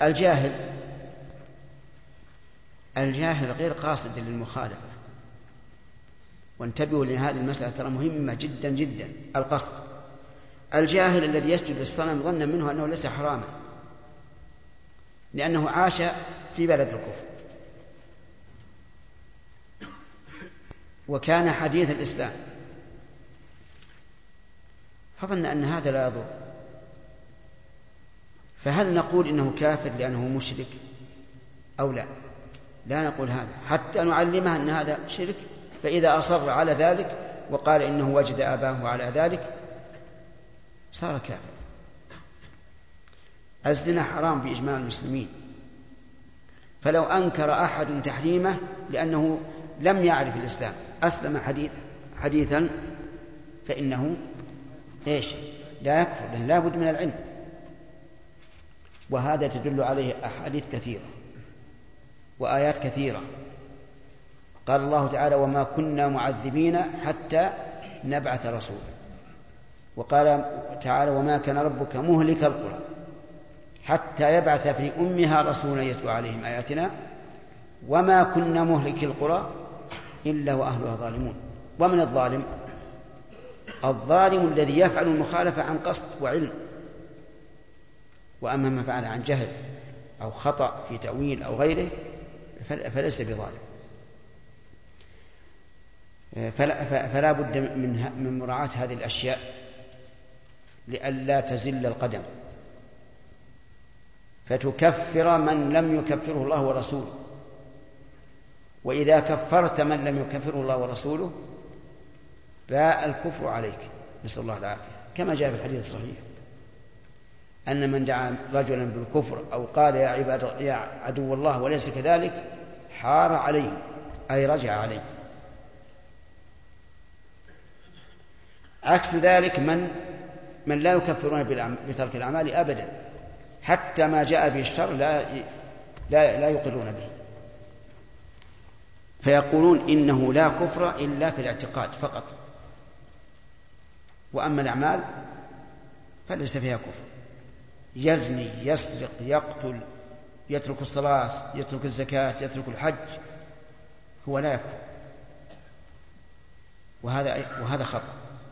الجاهل غير قاصد للمخالفة، وانتبهوا لهذه المسألة ترى مهمة جدا جدا. القصد، الجاهل الذي يسجد للصنم ظنا منه أنه ليس حراما لأنه عاش في بلد الكفر وكان حديث الإسلام، فظن أن هذا لا يضر، فهل نقول إنه كافر لأنه مشرك أو لا؟ لا نقول هذا، حتى نعلمه أن هذا شرك، فإذا أصر على ذلك وقال إنه وجد آباه على ذلك صار كافر. الزنا حرام بإجماع المسلمين، فلو أنكر أحد تحريمه لأنه لم يعرف الإسلام أسلم حديثا فإنه لا يكفر، لأن لا بد من العلم. وهذا تدل عليه أحاديث كثيرة وآيات كثيرة. قال الله تعالى: وما كنا معذبين حتى نبعث رسولا. وقال تعالى وما كان ربك مهلك القرى حتى يبعث في أمها رسولا يتلو عليهم آياتنا وما كنا مهلك القرى إلا وأهلها ظالمون. ومن الظالم؟ الظالم الذي يفعل المخالفة عن قصد وعلم، وأما من فعل عن جهل أو خطأ في تأويل أو غيره فليس بظالم. فلا بد من مراعاة هذه الأشياء لئلا تزل القدم، فتكفر من لم يكفره الله ورسوله. وإذا كفرت من لم يكفره الله ورسوله باء الكفر عليك، نسأل الله العافية، كما جاء في الحديث الصحيح أن من دعا رجلا بالكفر أو قال يا عدو الله وليس كذلك حار عليه، أي رجع عليه. عكس ذلك من لا يكفرون بترك الأعمال أبدا، حتى ما جاء به الشر لا يقرون به، فيقولون إنه لا كفر إلا في الاعتقاد فقط، وأما الأعمال فليس فيها كفر. يزني، يسرق، يقتل، يترك الصلاة، يترك الزكاة، يترك الحج، هو لا يكفر، وهذا خطأ.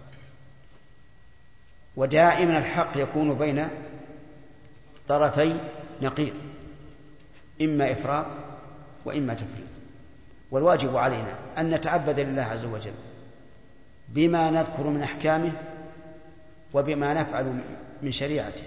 ودائما الحق يكون بين طرفي نقيض، إما إفراط وإما تفريط. والواجب علينا أن نتعبد لله عز وجل بما نذكر من أحكامه وبما نفعل من شريعته،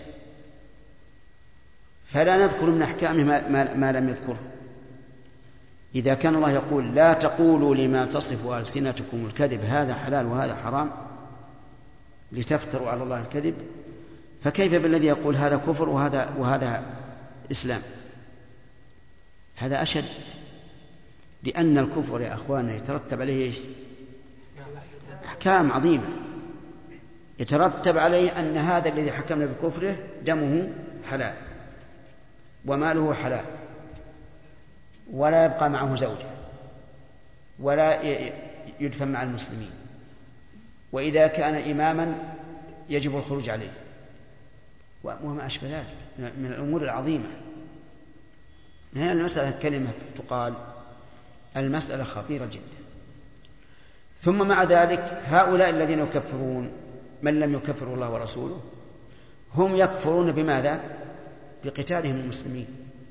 فلا نذكر من أحكامه ما لم يذكره. إذا كان الله يقول لا تقولوا لما تصف ألسنتكم الكذب هذا حلال وهذا حرام لتفتروا على الله الكذب، فكيف بالذي يقول هذا كفر وهذا إسلام؟ هذا أشد، لأن الكفر يا أخوانا يترتب عليه أحكام عظيمة. يترتب عليه أن هذا الذي حكمنا بكفره دمه حلال وماله حلال ولا يبقى معه زوجة ولا يدفن مع المسلمين، وإذا كان إماما يجب الخروج عليه وما أشبه ذلك من الأمور العظيمة. هنا المسألة كلمة تقال، المسألة خطيرة جدا. ثم مع ذلك هؤلاء الذين يكفرون من لم يكفر الله ورسوله هم يكفرون بماذا؟ بقتالهم المسلمين.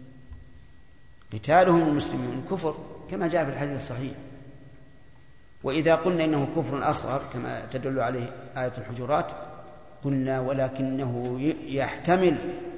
قتالهم المسلمين كفر كما جاء في الحديث الصحيح. وإذا قلنا إنه كفر أصغر كما تدل عليه آية الحجرات قلنا ولكنه يحتمل